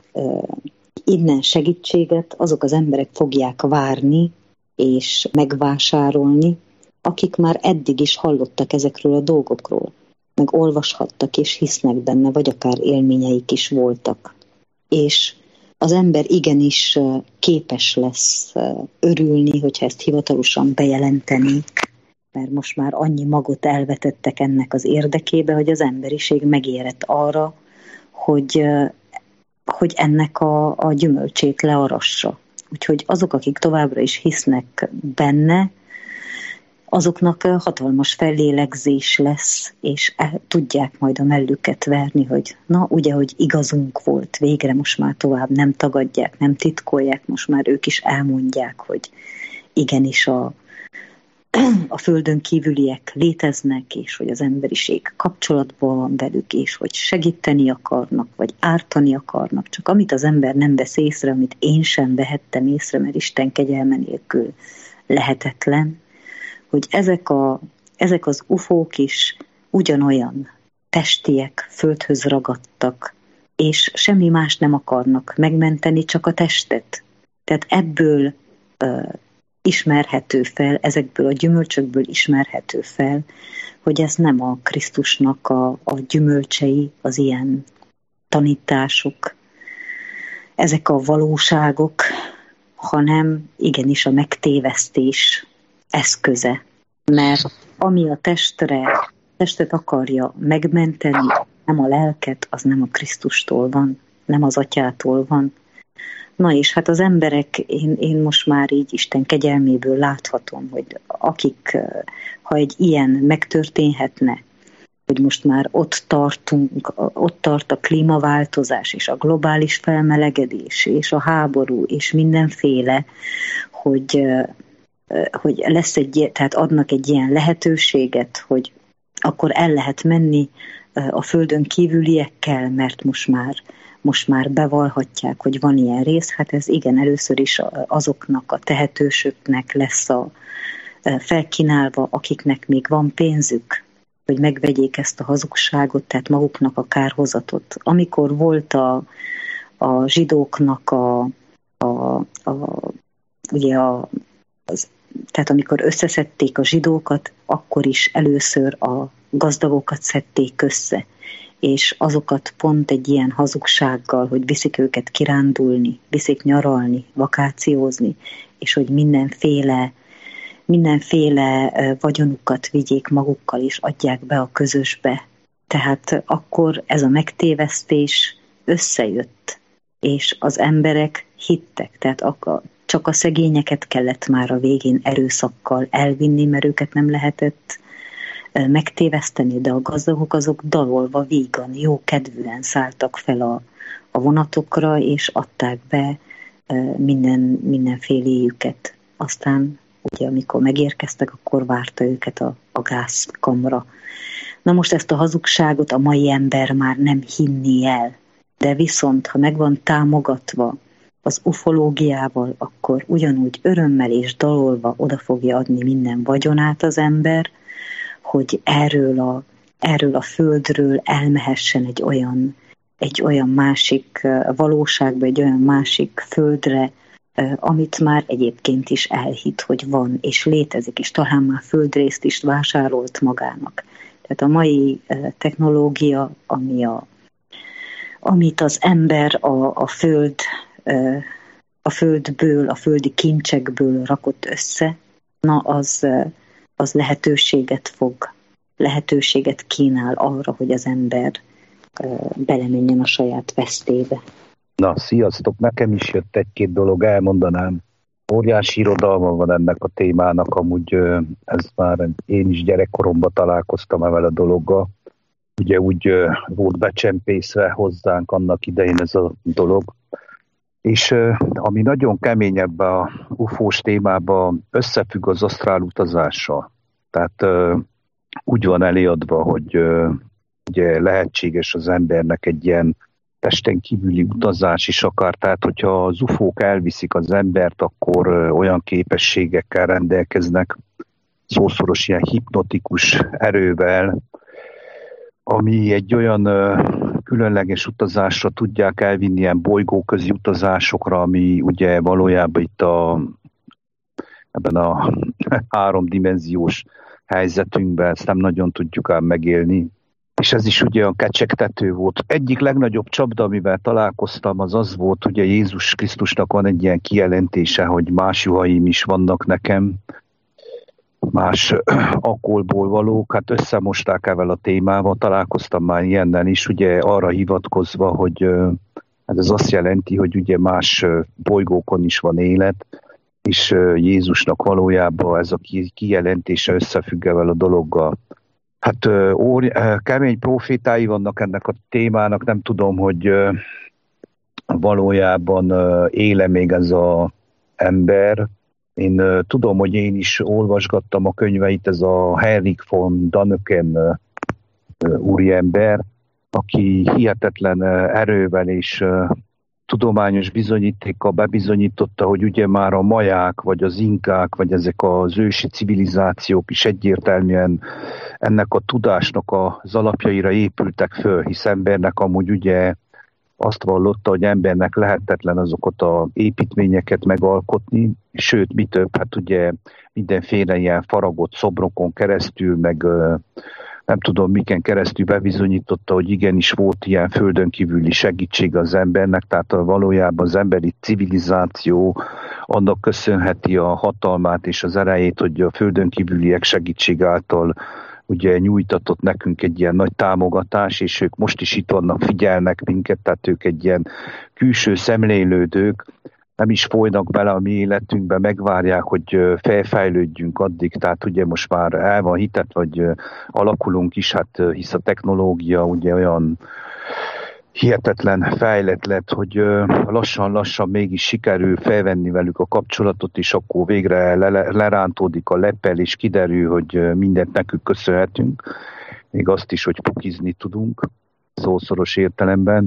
innen segítséget azok az emberek fogják várni és megvásárolni, akik már eddig is hallottak ezekről a dolgokról, meg olvashattak és hisznek benne, vagy akár élményeik is voltak. És az ember igenis képes lesz örülni, hogyha ezt hivatalosan bejelenteni, mert most már annyi magot elvetettek ennek az érdekébe, hogy az emberiség megérett arra, hogy ennek a gyümölcsét learassa. Úgyhogy azok, akik továbbra is hisznek benne, azoknak hatalmas fellélegzés lesz, és tudják majd a mellüket verni, hogy na, ugye, hogy igazunk volt, végre most már tovább nem tagadják, nem titkolják, most már ők is elmondják, hogy igenis a földön kívüliek léteznek, és hogy az emberiség kapcsolatban van velük, és hogy segíteni akarnak, vagy ártani akarnak. Csak amit az ember nem vesz észre, amit én sem vehettem észre, mert Isten kegyelme nélkül lehetetlen, hogy ezek az ufók is ugyanolyan testiek, földhöz ragadtak, és semmi más nem akarnak megmenteni, csak a testet. Tehát ebből ismerhető fel, ezekből a gyümölcsökből ismerhető fel, hogy ez nem a Krisztusnak a gyümölcsei, az ilyen tanítások, ezek a valóságok, hanem igenis a megtévesztés eszköze. Mert ami a testet akarja megmenteni, nem a lelket, az nem a Krisztustól van, nem az Atyától van. Na és hát az emberek, én most már így Isten kegyelméből láthatom, hogy akik, ha egy ilyen megtörténhetne, hogy most már ott tart a klímaváltozás, és a globális felmelegedés, és a háború, és mindenféle, hogy lesz tehát adnak egy ilyen lehetőséget, hogy akkor el lehet menni a földön kívüliekkel, mert most már bevallhatják, hogy van ilyen rész. Hát ez igen, először is azoknak a tehetősöknek lesz felkínálva, akiknek még van pénzük, hogy megvegyék ezt a hazugságot, tehát maguknak a kárhozatot. Amikor volt a zsidóknak tehát amikor összeszedték a zsidókat, akkor is először a gazdagokat szedték össze, és azokat pont egy ilyen hazugsággal, hogy viszik őket kirándulni, viszik nyaralni, vakációzni, és hogy mindenféle vagyonukat vigyék magukkal, és adják be a közösbe. Tehát akkor ez a megtévesztés összejött, és az emberek hittek, tehát csak a szegényeket kellett már a végén erőszakkal elvinni, mert őket nem lehetett megtéveszteni, de a gazdagok azok dalolva, vígan, jó kedvűen szálltak fel a vonatokra, és adták be mindenféléjüket. Aztán ugye amikor megérkeztek, akkor várta őket a gázkamra. Na most ezt a hazugságot a mai ember már nem hinni el, de viszont, ha meg van támogatva az ufológiával, akkor ugyanúgy örömmel és dalolva oda fogja adni minden vagyonát az ember, hogy erről a földről elmehessen egy olyan másik valóságba, egy olyan másik földre, amit már egyébként is elhitt, hogy van és létezik, és talán már földrészt is vásárolt magának. Tehát a mai technológia, ami amit az ember a földből, a földi kincsekből rakott össze, na az lehetőséget kínál arra, hogy az ember belemenjen a saját vesztébe. Na, sziasztok! Nekem is jött egy-két dolog, elmondanám. Óriási irodalma van ennek a témának, amúgy ez már én is gyerekkoromban találkoztam ezzel a dologgal. Ugye úgy volt becsempészve hozzánk annak idején ez a dolog. És ami nagyon kemény ebben a UFO-s témában, összefügg az asztrál utazással. Tehát úgy van eléadva, hogy ugye lehetséges az embernek egy ilyen testen kívüli utazás is akár. Tehát, hogyha az UFO-k elviszik az embert, akkor olyan képességekkel rendelkeznek, szószoros ilyen hipnotikus erővel, ami egy olyan különleges utazásra tudják elvinni, ilyen bolygóközi utazásokra, ami ugye valójában itt ebben a háromdimenziós helyzetünkben ezt nem nagyon tudjuk ám megélni. És ez is ugye a kecsegtető volt. Egyik legnagyobb csapda, amivel találkoztam, az volt, ugye Jézus Krisztusnak van egy ilyen kijelentése, hogy más juhaim is vannak nekem, más alkoholból valók, hát összemosták ezzel a témával, találkoztam már ilyennel is, ugye arra hivatkozva, hogy ez azt jelenti, hogy ugye más bolygókon is van élet, és Jézusnak valójában ez a kijelentése összefügg ezzel a dologgal. Hát kemény profétái vannak ennek a témának, nem tudom, hogy valójában éle még ez az ember. Én tudom, hogy én is olvasgattam a könyveit, ez a Henrik von Däniken úriember, aki hihetetlen erővel és tudományos bizonyítékkal bebizonyította, hogy ugye már a maják, vagy az inkák, vagy ezek az ősi civilizációk is egyértelműen ennek a tudásnak az alapjaira épültek föl, hisz embernek amúgy ugye azt vallotta, hogy embernek lehetetlen azokat az építményeket megalkotni, sőt, mi több, hát ugye mindenféle ilyen faragott szobrokon keresztül, meg nem tudom, miken keresztül bebizonyította, hogy igenis volt ilyen földön kívüli segítség az embernek, tehát valójában az emberi civilizáció annak köszönheti a hatalmát és az erejét, hogy a földön kívüliek segítség által ugye nyújtatott nekünk egy ilyen nagy támogatás, és ők most is itt vannak, figyelnek minket, tehát ők egy ilyen külső szemlélődők, nem is folynak bele a mi életünkbe, megvárják, hogy felfejlődjünk addig, tehát ugye most már el van hitet, vagy alakulunk is, hát hisz a technológia ugye olyan hihetetlen fejlett lett, hogy lassan-lassan mégis sikerül felvenni velük a kapcsolatot, és akkor végre lerántódik a leppel, és kiderül, hogy mindent nekük köszönhetünk, még azt is, hogy pukizni tudunk, szószoros értelemben.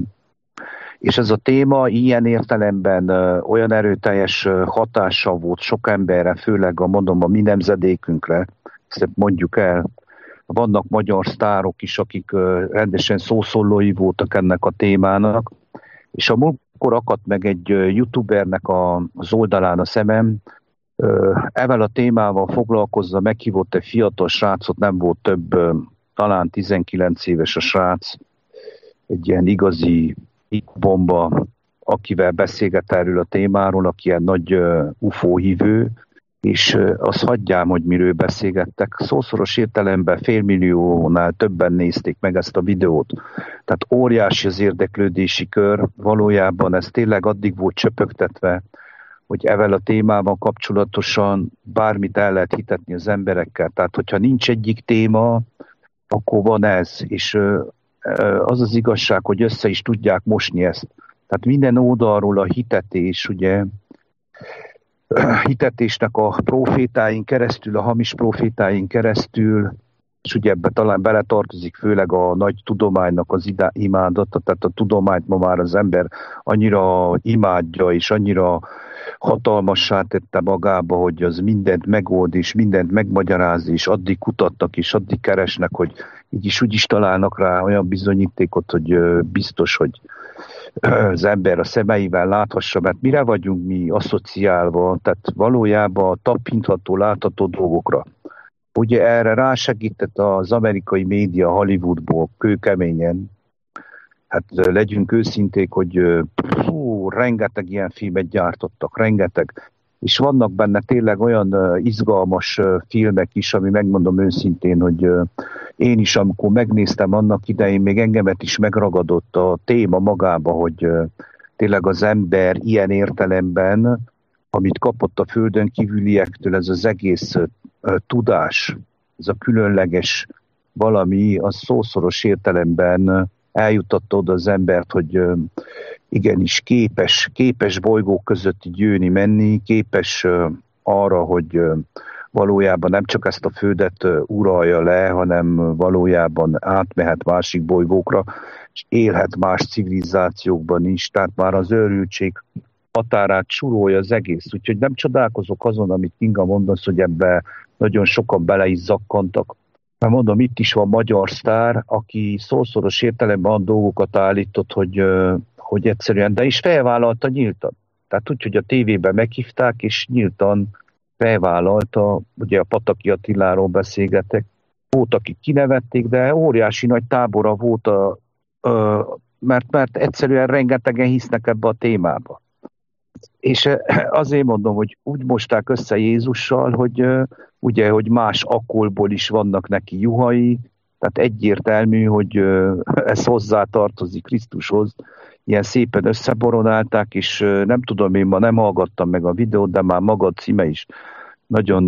És ez a téma ilyen értelemben olyan erőteljes hatással volt sok emberre, főleg a mi nemzedékünkre, ezt mondjuk el. Vannak magyar sztárok is, akik rendesen szószólói voltak ennek a témának, és a múltkor akadt meg egy youtubernek az oldalán a szemem, ezzel a témával foglalkozza, meghívott egy fiatal srácot, nem volt több, talán 19 éves a srác, egy ilyen igazi bomba, akivel beszélget erről a témáról, aki ilyen nagy UFO hívő, és azt hagyjám, hogy miről beszélgettek. Szószoros értelemben 500 000-nál többen nézték meg ezt a videót. Tehát óriási az érdeklődési kör, valójában ez tényleg addig volt csöpögtetve, hogy ezzel a témával kapcsolatosan bármit el lehet hitetni az emberekkel. Tehát, hogyha nincs egyik téma, akkor van ez, és az az igazság, hogy össze is tudják mosni ezt. Tehát minden oldalról a hitetés, ugye, hitetésnek a profétáin keresztül, a hamis profétáin keresztül, és ugye ebbe talán beletartozik főleg a nagy tudománynak az imádata, tehát a tudományt ma már az ember annyira imádja, és annyira hatalmassá tette magába, hogy az mindent megold, és mindent megmagyaráz, és addig kutatnak, és addig keresnek, hogy így is úgy is találnak rá olyan bizonyítékot, hogy biztos, hogy az ember a szemeivel láthassa, mert mire vagyunk mi asszociálva, tehát valójában tapintható, látható dolgokra. Ugye erre rásegített az amerikai média Hollywoodból kőkeményen, Hát legyünk őszinték, hogy rengeteg ilyen filmet gyártottak, rengeteg. És vannak benne tényleg olyan izgalmas filmek is, ami megmondom őszintén, hogy én is, amikor megnéztem annak idején, még engemet is megragadott a téma magába, hogy tényleg az ember ilyen értelemben, amit kapott a földön kívüliektől, ez az egész tudás, ez a különleges valami, az szószoros értelemben eljutatta oda az embert, hogy igenis képes bolygók között győni, menni, képes arra, hogy valójában nem csak ezt a földet uralja le, hanem valójában átmehet másik bolygókra, és élhet más civilizációkban is, tehát már az őrültség határát surolja az egész. Úgyhogy nem csodálkozok azon, amit Kinga mondasz, hogy ebbe nagyon sokan bele is zakkantak. Mert mondom, itt is van magyar sztár, aki szószoros értelemben a dolgokat állított, hogy egyszerűen, de is felvállalta nyíltan. Tehát úgy, hogy a tévében meghívták, és nyíltan felvállalta, ugye a Pataki Attiláról beszélgetek, volt, akik kinevették, de óriási nagy tábora volt, mert egyszerűen rengetegen hisznek ebbe a témába. És azért mondom, hogy úgy mosták össze Jézussal, hogy ugye, hogy más akkolból is vannak neki juhai, tehát egyértelmű, hogy ez hozzá tartozik Krisztushoz, ilyen szépen összeboronálták, és nem tudom, én ma nem hallgattam meg a videót, de már maga a címe is nagyon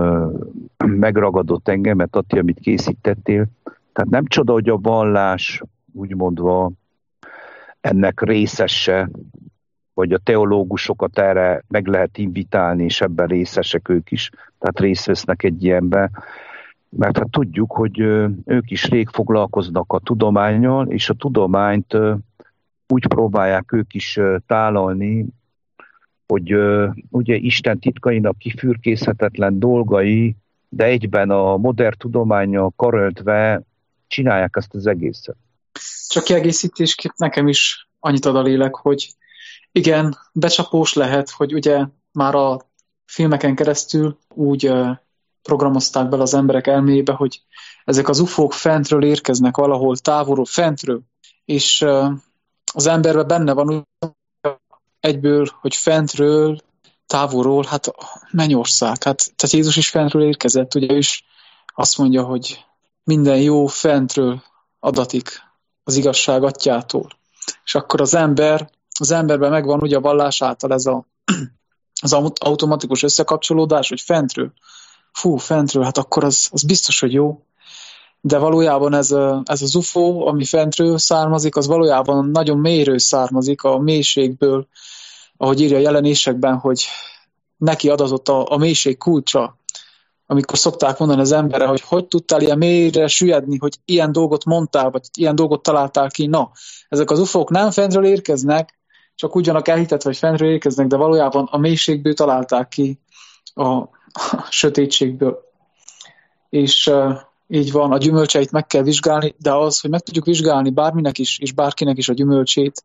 megragadott engemet, Atti, amit készítettél. Tehát nem csoda, hogy a vallás, úgy mondva, ennek részese, vagy a teológusokat erre meg lehet invitálni, és ebben részesek ők is, tehát részt vesznek egy ilyenben, mert hát tudjuk, hogy ők is rég foglalkoznak a tudománnyal, és a tudományt úgy próbálják ők is tálalni, hogy ugye Isten titkainak kifürkészhetetlen dolgai, de egyben a modern tudománnyal karöltve csinálják ezt az egészet. Csak kiegészítésképp nekem is annyit ad a lélek, hogy igen, becsapós lehet, hogy ugye már a filmeken keresztül úgy programozták bele az emberek elmébe, hogy ezek az UFO-k fentről érkeznek valahol távolról, fentről, és az emberben benne van egyből, hogy fentről, távolról, hát mennyország. Hát, tehát Jézus is fentről érkezett, ugye ő is azt mondja, hogy minden jó fentről adatik az igazság atyától. És akkor az emberben megvan ugye a vallás által ez az automatikus összekapcsolódás, hogy fentről, hát akkor az biztos, hogy jó. De valójában ez az UFO, ami fentről származik, az valójában nagyon mélyről származik, a mélységből, ahogy írja a jelenésekben, hogy neki adatott a mélység kulcsa, amikor szokták mondani az emberre, hogy tudtál ilyen mélyre süllyedni, hogy ilyen dolgot mondtál, vagy ilyen dolgot találtál ki. Na, ezek az UFO-k nem fentről érkeznek, csak úgy vannak elhitetve, hogy fentről érkeznek, de valójában a mélységből találták ki a sötétségből. És így van, a gyümölcseit meg kell vizsgálni, de az, hogy meg tudjuk vizsgálni bárminek is, és bárkinek is a gyümölcsét,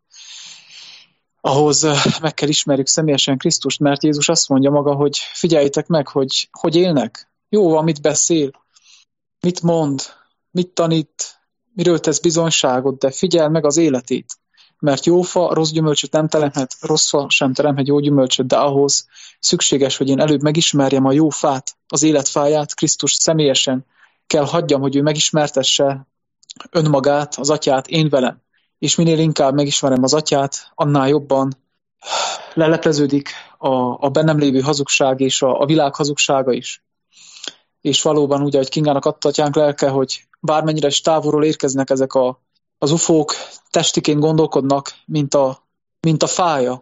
ahhoz meg kell ismerjük személyesen Krisztust, mert Jézus azt mondja maga, hogy figyeljétek meg, hogy élnek. Jó, amit beszél, mit mond, mit tanít, miről tesz bizonyságot, de figyeld meg az életét. Mert jó fa rossz gyümölcsöt nem teremhet, rossz fa sem teremhet jó gyümölcsöt, de ahhoz szükséges, hogy én előbb megismerjem a jó fát, az életfáját, Krisztust személyesen. Kell hagyjam, hogy ő megismertesse önmagát, az atyát én velem. És minél inkább megismerem az atyát, annál jobban lelepleződik a bennem lévő hazugság és a világ hazugsága is. És valóban úgy, ahogy Kingának adta atyánk lelke, hogy bármennyire is távolról érkeznek ezek az ufók, testiként gondolkodnak, mint a fája,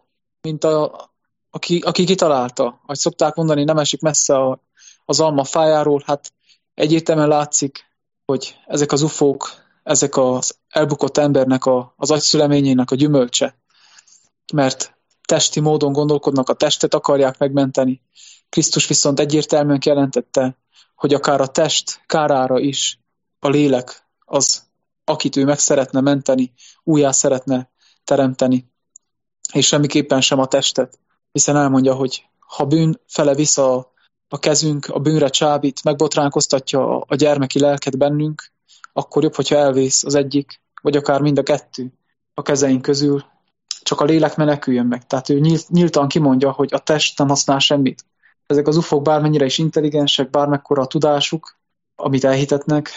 aki kitalálta. Ahogy szokták mondani, nem esik messze az alma fájáról, hát egyértelműen látszik, hogy ezek az ufók, ezek az elbukott embernek az agyszüleményének a gyümölcse. Mert testi módon gondolkodnak, a testet akarják megmenteni. Krisztus viszont egyértelműen jelentette, hogy akár a test kárára is a lélek az, akit ő meg szeretne menteni, újjá szeretne teremteni, és semmiképpen sem a testet. Hiszen elmondja, hogy ha bűn fele vissza a kezünk, a bűnre csábít, megbotránkoztatja a gyermeki lelket bennünk, akkor jobb, hogyha elvész az egyik, vagy akár mind a kettő. a kezeink közül, csak a lélek meneküljön meg. Tehát ő nyíltan kimondja, hogy a test nem használ semmit. Ezek az ufók bármennyire is intelligensek, bármekkora a tudásuk, amit elhitetnek,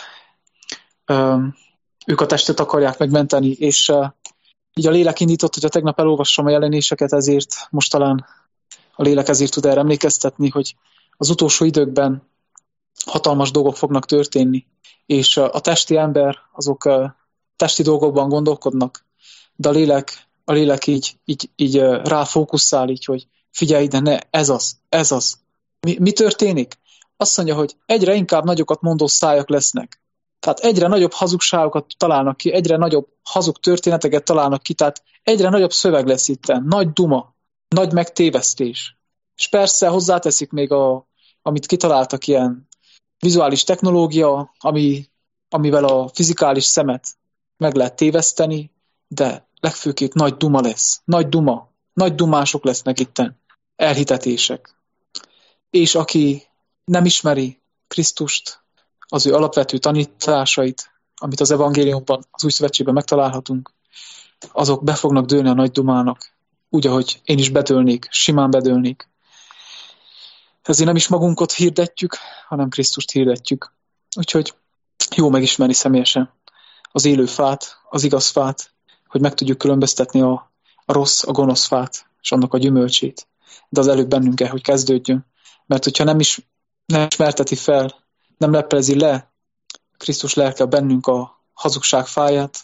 ők a testet akarják megmenteni, és így a lélek indított, hogyha tegnap elolvassam a jelenéseket, ezért most talán a lélek ezért tud erre emlékeztetni, hogy az utolsó időkben hatalmas dolgok fognak történni, és a testi ember, azok testi dolgokban gondolkodnak, de a lélek így ráfókuszál, így, hogy figyelj ide, ne, ez az. Mi történik? Azt mondja, hogy egyre inkább nagyokat mondó szájak lesznek. Tehát egyre nagyobb hazugságokat találnak ki, egyre nagyobb hazug történeteket találnak ki, tehát egyre nagyobb szöveg lesz itten, nagy duma, nagy megtévesztés. És persze hozzáteszik még, amit kitaláltak, ilyen vizuális technológia, amivel a fizikális szemet meg lehet téveszteni, de legfőképp nagy duma lesz. Nagy dumások lesznek itten, elhitetések. És aki nem ismeri Krisztust, az ő alapvető tanításait, amit az evangéliumban, az új szövetségben megtalálhatunk, azok be fognak dőlni a nagy dumának, úgy, ahogy én is bedőlnék, simán bedőlnék. Ezért nem is magunkat hirdetjük, hanem Krisztust hirdetjük. Úgyhogy jó megismerni személyesen az élő fát, az igaz fát, hogy meg tudjuk különböztetni a rossz, a gonosz fát, és annak a gyümölcsét. De az előbb bennünk kell, hogy kezdődjön. Mert hogyha nem ismerteti fel, nem leplezi le Krisztus lelke bennünk a hazugság fáját,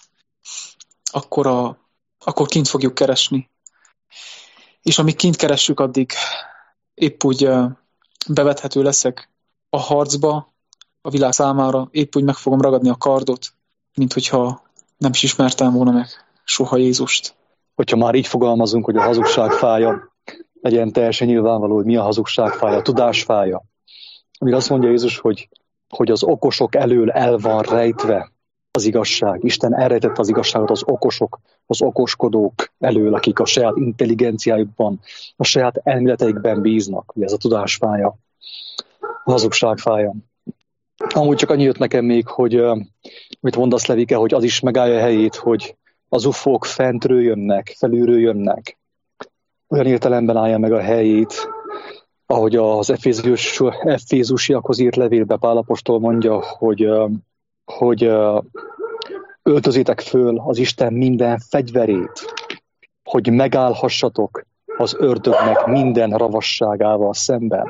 akkor kint fogjuk keresni. És amíg kint keressük, addig épp úgy bevethető leszek a harcba, a világ számára, épp úgy meg fogom ragadni a kardot, mint hogyha nem is ismertem volna meg soha Jézust. Hogyha már így fogalmazunk, hogy a hazugság fája, legyen teljesen nyilvánvaló, hogy mi a hazugság fája, a tudás fája. Amire azt mondja Jézus, hogy az okosok elől el van rejtve az igazság. Isten elrejtette az igazságot az okosok, az okoskodók elől, akik a saját intelligenciájukban, a saját elméleteikben bíznak. Ugye ez a tudás fája, a hazugság fája. Amúgy csak annyi jött nekem még, hogy mit mondasz, Levike, hogy az is megállja a helyét, hogy az ufók fentről jönnek, felülről jönnek. Olyan értelemben állja meg a helyét, ahogy az Efézusiakhoz írt levélbe Pál apostol mondja, hogy öltözétek föl az Isten minden fegyverét, hogy megállhassatok az ördögnek minden ravasságával szemben.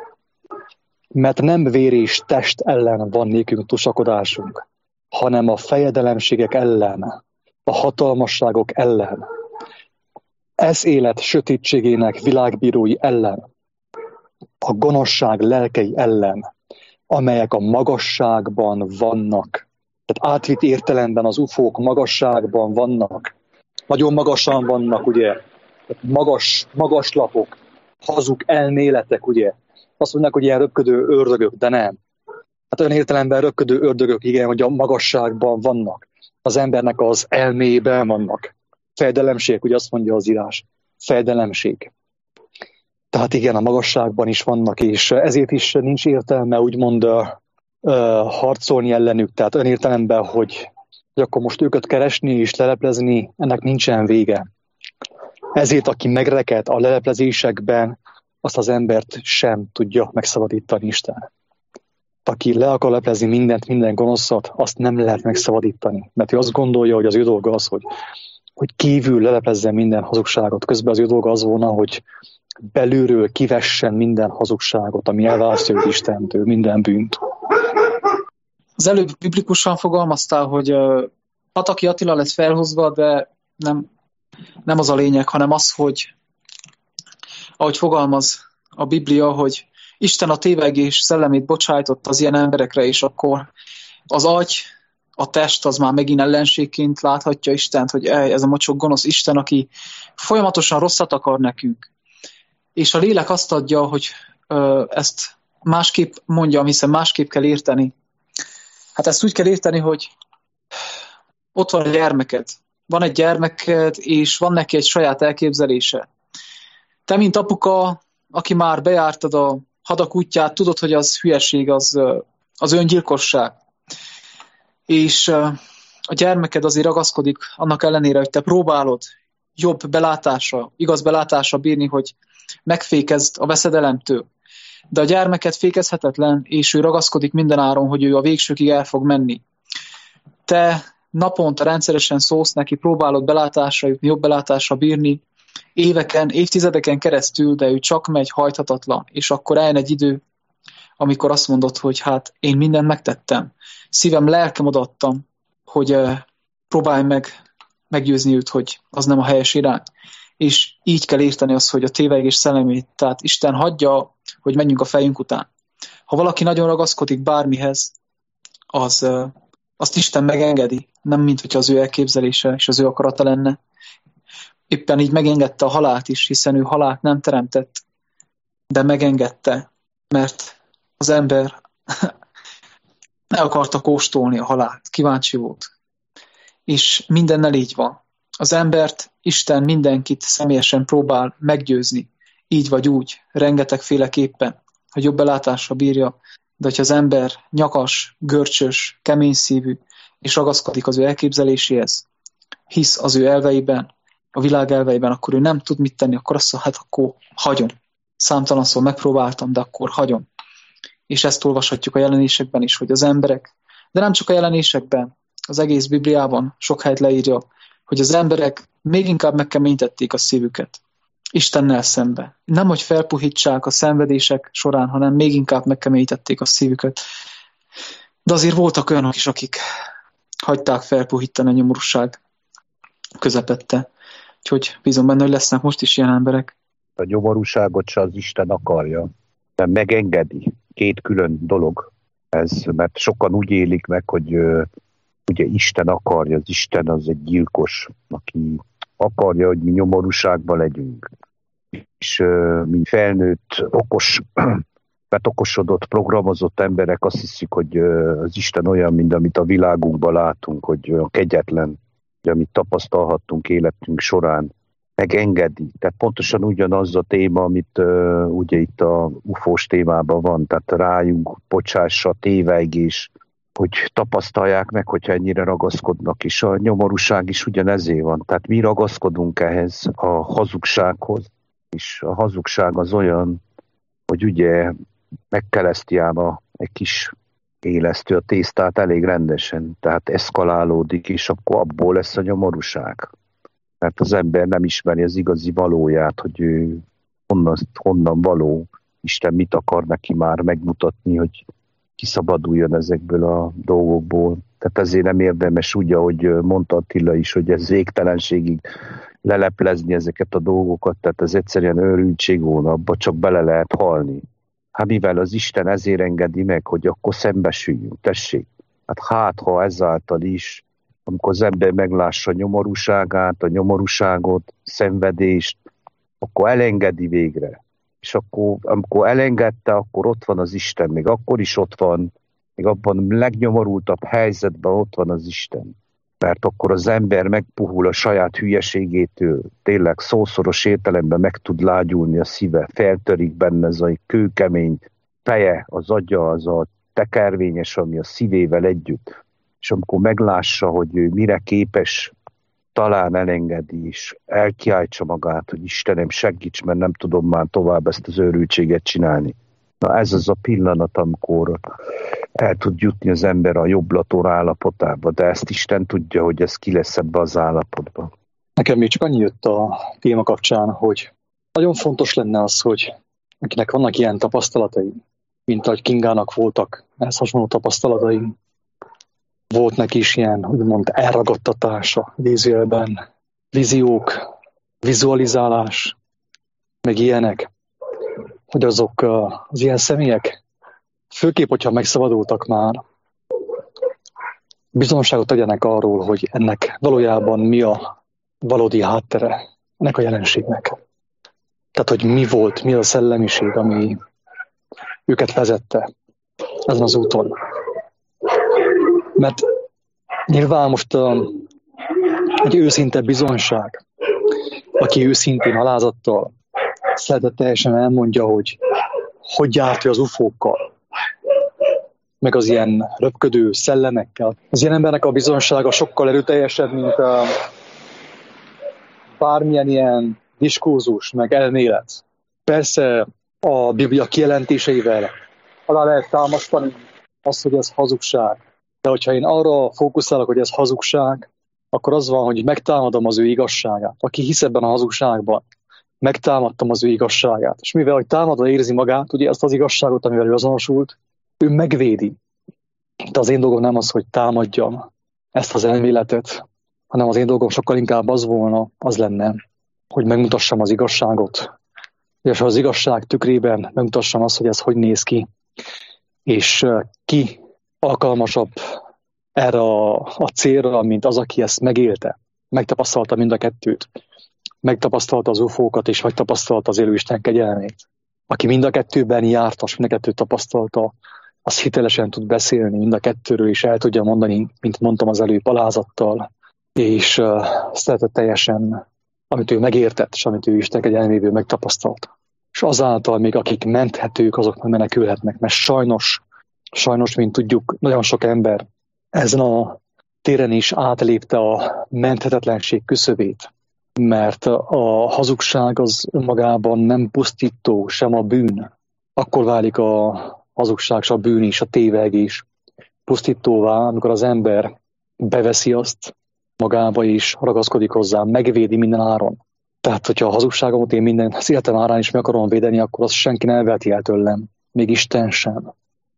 Mert nem vér és test ellen van nékünk tusakodásunk, hanem a fejedelemségek ellen, a hatalmasságok ellen, ez élet sötétségének világbírói ellen, a gonoszság lelkei ellen, amelyek a magasságban vannak. Tehát átvitt értelemben az ufók magasságban vannak. Nagyon magasan vannak, ugye? Magaslapok, hazug elméletek, ugye? Azt mondják, hogy ilyen röpködő ördögök, de nem. Hát olyan értelemben röpködő ördögök, igen, hogy a magasságban vannak. Az embernek az elméjében vannak. Fejdelemség, ugye azt mondja az írás. Fejdelemség. Tehát igen, a magasságban is vannak, és ezért is nincs értelme úgymond harcolni ellenük. Tehát olyan értelemben, hogy akkor most őket keresni és leleplezni, ennek nincsen vége. Ezért, aki megreked a leleplezésekben, azt az embert sem tudja megszabadítani Isten. Aki le akar leplezni mindent, minden gonoszat, azt nem lehet megszabadítani. Mert ő azt gondolja, hogy az ő dolga az, hogy kívül leleplezzen minden hazugságot. Közben az ő dolga az volna, hogy belülről kivessen minden hazugságot, ami elválasztja őt Istentől, minden bűnt. Az előbb biblikusan fogalmaztál, hogy Pataki Attila lesz felhozva, de nem az a lényeg, hanem az, hogy ahogy fogalmaz a Biblia, hogy Isten a tévegés szellemét bocsájtott az ilyen emberekre, és akkor az agy, a test az már megint ellenségként láthatja Istent, hogy ez a mocsok gonosz Isten, aki folyamatosan rosszat akar nekünk. És a lélek azt adja, hogy ezt másképp mondjam, hiszen másképp kell érteni. Hát ezt úgy kell érteni, hogy ott van a gyermeked. Van egy gyermeked, és van neki egy saját elképzelése. Te, mint apuka, aki már bejártad a hadak útját, tudod, hogy az hülyeség, az öngyilkosság. És a gyermeked azért ragaszkodik, annak ellenére, hogy te próbálod jobb belátásra, igaz belátásra bírni, hogy megfékezd a veszedelemtől. De a gyermeked fékezhetetlen, és ő ragaszkodik mindenáron, hogy ő a végsőkig el fog menni. Te naponta rendszeresen szólsz neki, próbálod belátásra jutni, jobb belátásra bírni, éveken, évtizedeken keresztül, de ő csak megy hajthatatlan, és akkor eljön egy idő, amikor azt mondod, hogy hát én mindent megtettem. Szívem, lelkem odaadtam, hogy próbálj meg meggyőzni őt, hogy az nem a helyes irány. És így kell érteni azt, hogy a tévegés szellemét, tehát Isten hagyja, hogy menjünk a fejünk után. Ha valaki nagyon ragaszkodik bármihez, azt Isten megengedi, nem mint hogyha az ő elképzelése és az ő akarata lenne. Éppen így megengedte a halált is, hiszen ő halált nem teremtett, de megengedte, mert az ember ne akarta kóstolni a halált, kíváncsi volt. És mindennel így van. Az embert Isten mindenkit személyesen próbál meggyőzni, így vagy úgy, rengetegféleképpen, hogy jobb belátásra bírja, de hogyha az ember nyakas, görcsös, kemény szívű, és ragaszkodik az ő elképzeléséhez, hisz az ő elveiben, a világ elveiben, akkor ő nem tud mit tenni, akkor azt mondja, hát akkor hagyom. Számtalanszor megpróbáltam, de akkor hagyom. És ezt olvashatjuk a jelenésekben is, hogy az emberek, de nem csak a jelenésekben, az egész Bibliában sok helyt leírja, hogy az emberek még inkább megkeményítették a szívüket Istennel szembe. Nem, hogy felpuhítsák a szenvedések során, hanem még inkább megkeményítették a szívüket. De azért voltak olyanok is, akik hagyták felpuhítani a nyomorúság közepette. Úgyhogy bízom benne, hogy lesznek most is ilyen emberek. A nyomorúságot se az Isten akarja, de megengedi. Két külön dolog ez, mert sokan úgy élik meg, hogy ugye Isten akarja, az Isten az egy gyilkos, aki akarja, hogy mi nyomorúságban legyünk. És mi felnőtt, okosodott, programozott emberek azt hiszik, hogy az Isten olyan, mint amit a világunkban látunk, hogy kegyetlen, hogy amit tapasztalhattunk életünk során, megengedi. Tehát pontosan ugyanaz a téma, amit ugye itt a UFO-s témában van, tehát rájunk bocsássa, tévegés, hogy tapasztalják meg, hogyha ennyire ragaszkodnak, és a nyomorúság is ugyanezé van. Tehát mi ragaszkodunk ehhez a hazugsághoz, és a hazugság az olyan, hogy ugye megkeleszti ám egy kis élesztő a tésztát elég rendesen, tehát eszkalálódik, és akkor abból lesz a nyomorúság. Mert az ember nem ismeri az igazi valóját, hogy ő honnan való, Isten mit akar neki már megmutatni, hogy kiszabaduljon ezekből a dolgokból. Tehát ezért nem érdemes úgy, ahogy mondta Attila is, hogy ez végtelenségig leleplezni ezeket a dolgokat, tehát ez egyszerűen őrültség volna, abba csak bele lehet halni. Hát mivel az Isten ezért engedi meg, hogy akkor szembesüljünk, tessék. Hát ha ezáltal is, amikor az ember meglássa a nyomorúságát, a nyomorúságot, szenvedést, akkor elengedi végre. És akkor, amikor elengedte, akkor ott van az Isten, még akkor is ott van, még abban a legnyomorultabb helyzetben ott van az Isten. Mert akkor az ember megpuhul a saját hülyeségétől, tényleg szószoros értelemben meg tud lágyulni a szíve, feltörik benne ez a kőkemény feje, az agya, az a tekervényes, ami a szívével együtt. És amikor meglássa, hogy ő mire képes, talán elengedi, és elkiáltsa magát, hogy Istenem, segíts, mert nem tudom már tovább ezt az őrültséget csinálni. Na ez az a pillanat, amikor el tud jutni az ember a jobblator állapotába, de ezt Isten tudja, hogy ez ki lesz ebbe az állapotba. Nekem még csak annyi jött a téma kapcsán, hogy nagyon fontos lenne az, hogy akinek vannak ilyen tapasztalatai, mint ahogy Kingának voltak ehhez hasonló tapasztalatai, volt neki is ilyen, úgymond elragadtatása, idézőjelben, víziók, vizualizálás, meg ilyenek, hogy azok az ilyen személyek, főképp, hogyha megszabadultak már, bizonságot tegyenek arról, hogy ennek valójában mi a valódi háttere ennek a jelenségnek. Tehát, hogy mi volt, mi a szellemiség, ami őket vezette ezen az úton. Mert nyilván most egy őszinte bizonyság, aki őszintén alázattal szeretetteljesen elmondja, hogy járt ő az ufókkal. meg az ilyen röpködő szellemekkel. Az ilyen embernek a bizonysága sokkal erőteljesebb, mint bármilyen ilyen diskurzus, meg elmélet. Persze a Biblia kijelentéseivel alá lehet támasztani azt, hogy ez hazugság. De hogyha én arra fókuszálok, hogy ez hazugság, akkor az van, hogy megtámadom az ő igazságát. Aki hisz ebben a hazugságban, megtámadtam az ő igazságát. És mivel, hogy támadva érzi magát, ugye azt az igazságot, amivel ő azonosult, ő megvédi. De az én dolgom nem az, hogy támadjam ezt az elméletet, hanem az én dolgom sokkal inkább az lenne, hogy megmutassam az igazságot. És az igazság tükrében megmutassam azt, hogy ez hogy néz ki, és ki alkalmasabb erre a célra, mint az, aki ezt megélte. Megtapasztalta mind a kettőt. Megtapasztalta az UFO-kat, és megtapasztalta az élőisten kegyelmét. Aki mind a kettőben járt, és mind a kettőt tapasztalta, az hitelesen tud beszélni mind a kettőről, és el tudja mondani, mint mondtam az előbb, alázattal, és szeretetteljesen, amit ő megértett, és amit ő Isten kegyelméből megtapasztalt. És azáltal még akik menthetők, azok menekülhetnek, mert sajnos, mint tudjuk, nagyon sok ember ezen a téren is átlépte a menthetetlenség küszöbét, mert a hazugság az önmagában nem pusztító, sem a bűn. Akkor válik a hazugság, és a bűn is, a tévegés pusztítóvá, amikor az ember beveszi azt magába is, ragaszkodik hozzá, megvédi minden áron. Tehát, hogyha a hazugságomat én minden az életem árán is meg akarom védeni, akkor azt senki nem veheti el tőlem, még Isten sem.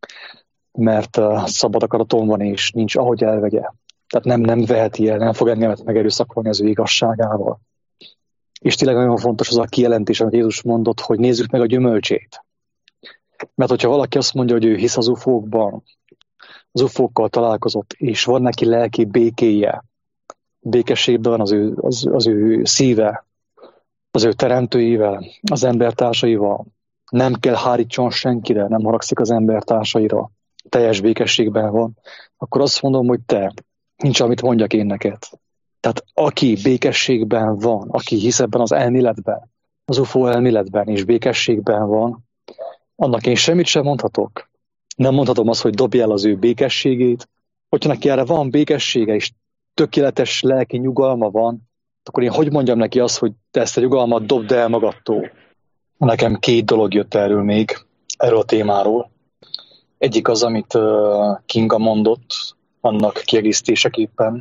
Mert szabad akaratom van, és nincs ahogy elvegye. Tehát nem veheti el, nem fog engemet megerőszakolni az ő igazságával. És tényleg nagyon fontos az a kijelentés, amit Jézus mondott, hogy nézzük meg a gyümölcsét. Mert hogyha valaki azt mondja, hogy ő hisz az UFO-kban, az UFO-kkal találkozott, és van neki lelki békéje, békességben az ő szíve, az ő teremtőivel, az embertársaival, nem kell hárítson senkire, nem haragszik az embertársaira, teljes békességben van, akkor azt mondom, hogy te, nincs amit mondjak én neked. Tehát aki békességben van, aki hisz ebben az elméletben, az UFO elméletben és békességben van, annak én semmit sem mondhatok. Nem mondhatom azt, hogy dobj el az ő békességét. Hogyha neki erre van békessége és tökéletes lelki nyugalma van, akkor én hogy mondjam neki azt, hogy te ezt a nyugalmat dobd el magadtól. Nekem 2 dolog jött erről a témáról. Egyik az, amit Kinga mondott, annak kiegészítéseképpen,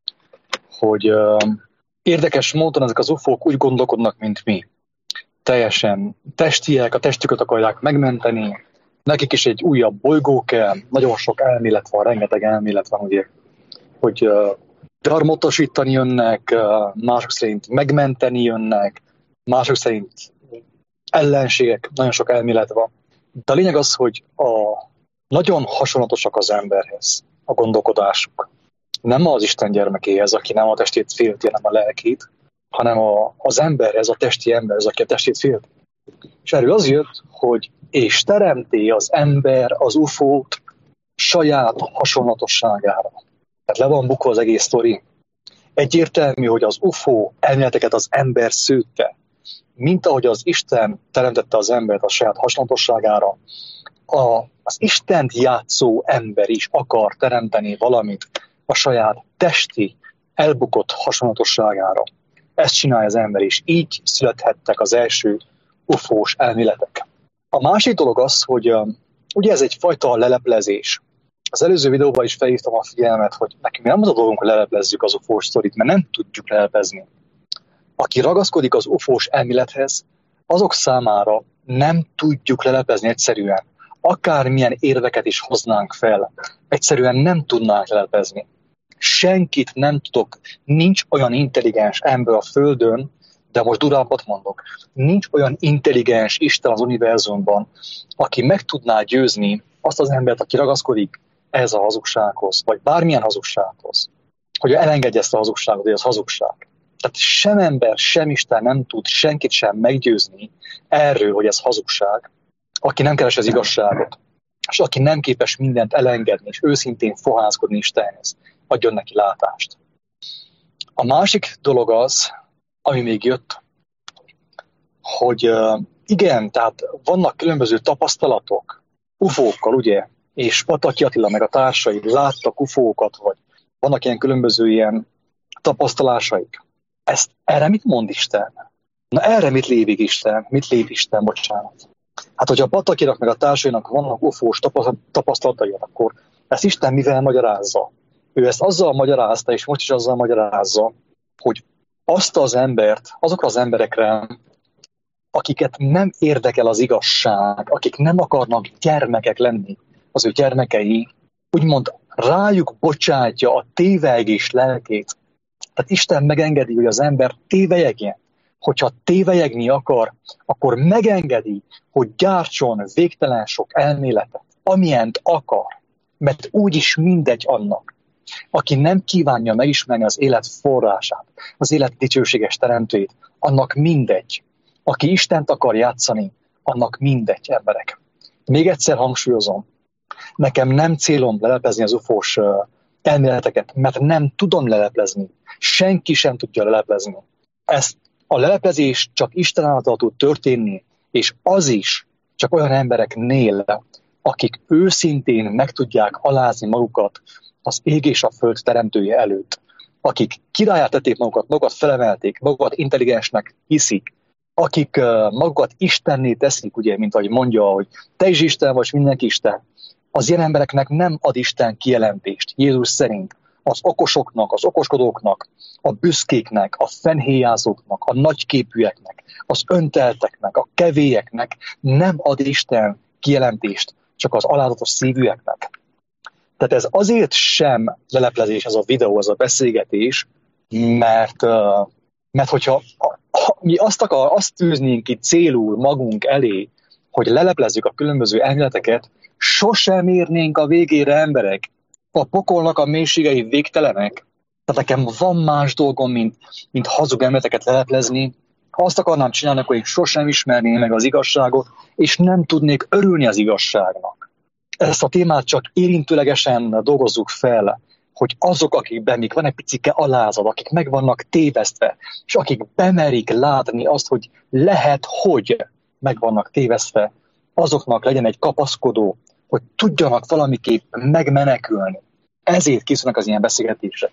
hogy érdekes módon ezek az UFO-k úgy gondolkodnak, mint mi. Teljesen testiek, a testüket akarják megmenteni, nekik is egy újabb bolygó kell, nagyon sok elmélet van, rengeteg elmélet van, ugye, hogy gyarmatosítani jönnek, mások szerint megmenteni jönnek, mások szerint ellenségek, nagyon sok elmélet van. De a lényeg az, hogy nagyon hasonlatosak az emberhez a gondolkodásuk. Nem az Isten gyermekéhez, aki nem a testét félti, hanem a lelkét, hanem az emberhez, a testi emberhez, aki a testét félti. És erről az jött, hogy és teremti az ember az UFO-t saját hasonlatosságára. Tehát le van bukva az egész sztori. Egyértelmű, hogy az UFO elméleteket az ember szőtte, mint ahogy az Isten teremtette az embert a saját hasonlatosságára. Az Istent játszó ember is akar teremteni valamit a saját testi, elbukott hasonlatosságára. Ezt csinálja az ember is. Így születhettek az első UFO-s elméletek. A másik dolog az, hogy ugye ez egyfajta leleplezés. Az előző videóban is felhívtam a figyelmet, hogy nekünk nem az a dolgunk, hogy leleplezzük az UFO-s sztorit, mert nem tudjuk leleplezni. Aki ragaszkodik az UFO-s elmélethez, azok számára nem tudjuk leleplezni egyszerűen. Akármilyen érveket is hoznánk fel, egyszerűen nem tudnánk leleplezni. Senkit nem tudok, nincs olyan intelligens ember a Földön, de most durábbat mondok, nincs olyan intelligens Isten az univerzumban, aki meg tudná győzni azt az embert, aki ragaszkodik ehhez a hazugsághoz, vagy bármilyen hazugsághoz, hogy elengedje ezt a hazugságot, hogy ez hazugság. Tehát sem ember, sem Isten nem tud senkit sem meggyőzni erről, hogy ez hazugság, aki nem keres az igazságot, és aki nem képes mindent elengedni, és őszintén fohászkodni Istenhez, adjon neki látást. A másik dolog az, ami még jött, hogy igen, tehát vannak különböző tapasztalatok, UFO-kkal, ugye, és Pataki Attila meg a társai láttak UFO-kat, vagy vannak ilyen különböző ilyen tapasztalásaik. Erre mit mond Isten? Na erre mit lép Isten, bocsánat. Hát, hogyha Patakinak meg a társainak vannak UFO-s tapasztalatai, akkor ezt Isten mivel magyarázza? Ő ezt azzal magyarázta, és most is azzal magyarázza, hogy azt az embert, azokra az emberekre, akiket nem érdekel az igazság, akik nem akarnak gyermekek lenni, az ő gyermekei, úgymond rájuk bocsátja a tévegés lelkét. Tehát Isten megengedi, hogy az ember tévejegjen. Hogyha tévejegni akar, akkor megengedi, hogy gyártson végtelen sok elméletet, amilyent akar. Mert úgyis mindegy annak, aki nem kívánja megismerni az élet forrását, az élet dicsőséges teremtőjét, annak mindegy. Aki Istent akar játszani, annak mindegy, emberek. Még egyszer hangsúlyozom, nekem nem célom leleplezni az UFO-s elméleteket, mert nem tudom leleplezni. Senki sem tudja leleplezni. Ezt a leleplezés csak Isten által tud történni, és az is csak olyan embereknél, akik őszintén meg tudják alázni magukat az ég és a föld teremtője előtt, akik királlyá tették magukat felemelték, magukat intelligensnek hiszik, akik magukat Istenné teszik, ugye, mint ahogy mondja, hogy te is Isten vagy, mindenki Isten. Az ilyen embereknek nem ad Isten kijelentést, Jézus szerint. Az okosoknak, az okoskodóknak, a büszkéknek, a fennhéjázóknak, a nagyképűeknek, az öntelteknek, a kevélyeknek nem ad Isten kijelentést, csak az alázatos szívűeknek. Tehát ez azért sem leleplezés, ez a videó, ez a beszélgetés, mert hogyha mi azt tűznénk ki célul magunk elé, hogy leleplezzük a különböző elméleteket, sosem érnénk a végére, emberek. A pokolnak a mélységei végtelenek. Tehát nekem van más dolgom, mint hazug elméleteket leleplezni. Ha azt akarnám csinálni, akkor én sosem ismerném meg az igazságot, és nem tudnék örülni az igazságnak. Ezt a témát csak érintőlegesen dolgozzuk fel, hogy azok, akikben még van egy picike alázat, akik meg vannak tévesztve, és akik bemerik látni azt, hogy lehet, hogy meg vannak tévesztve, azoknak legyen egy kapaszkodó, hogy tudjanak valamiképp megmenekülni. Ezért készülnek az ilyen beszélgetések.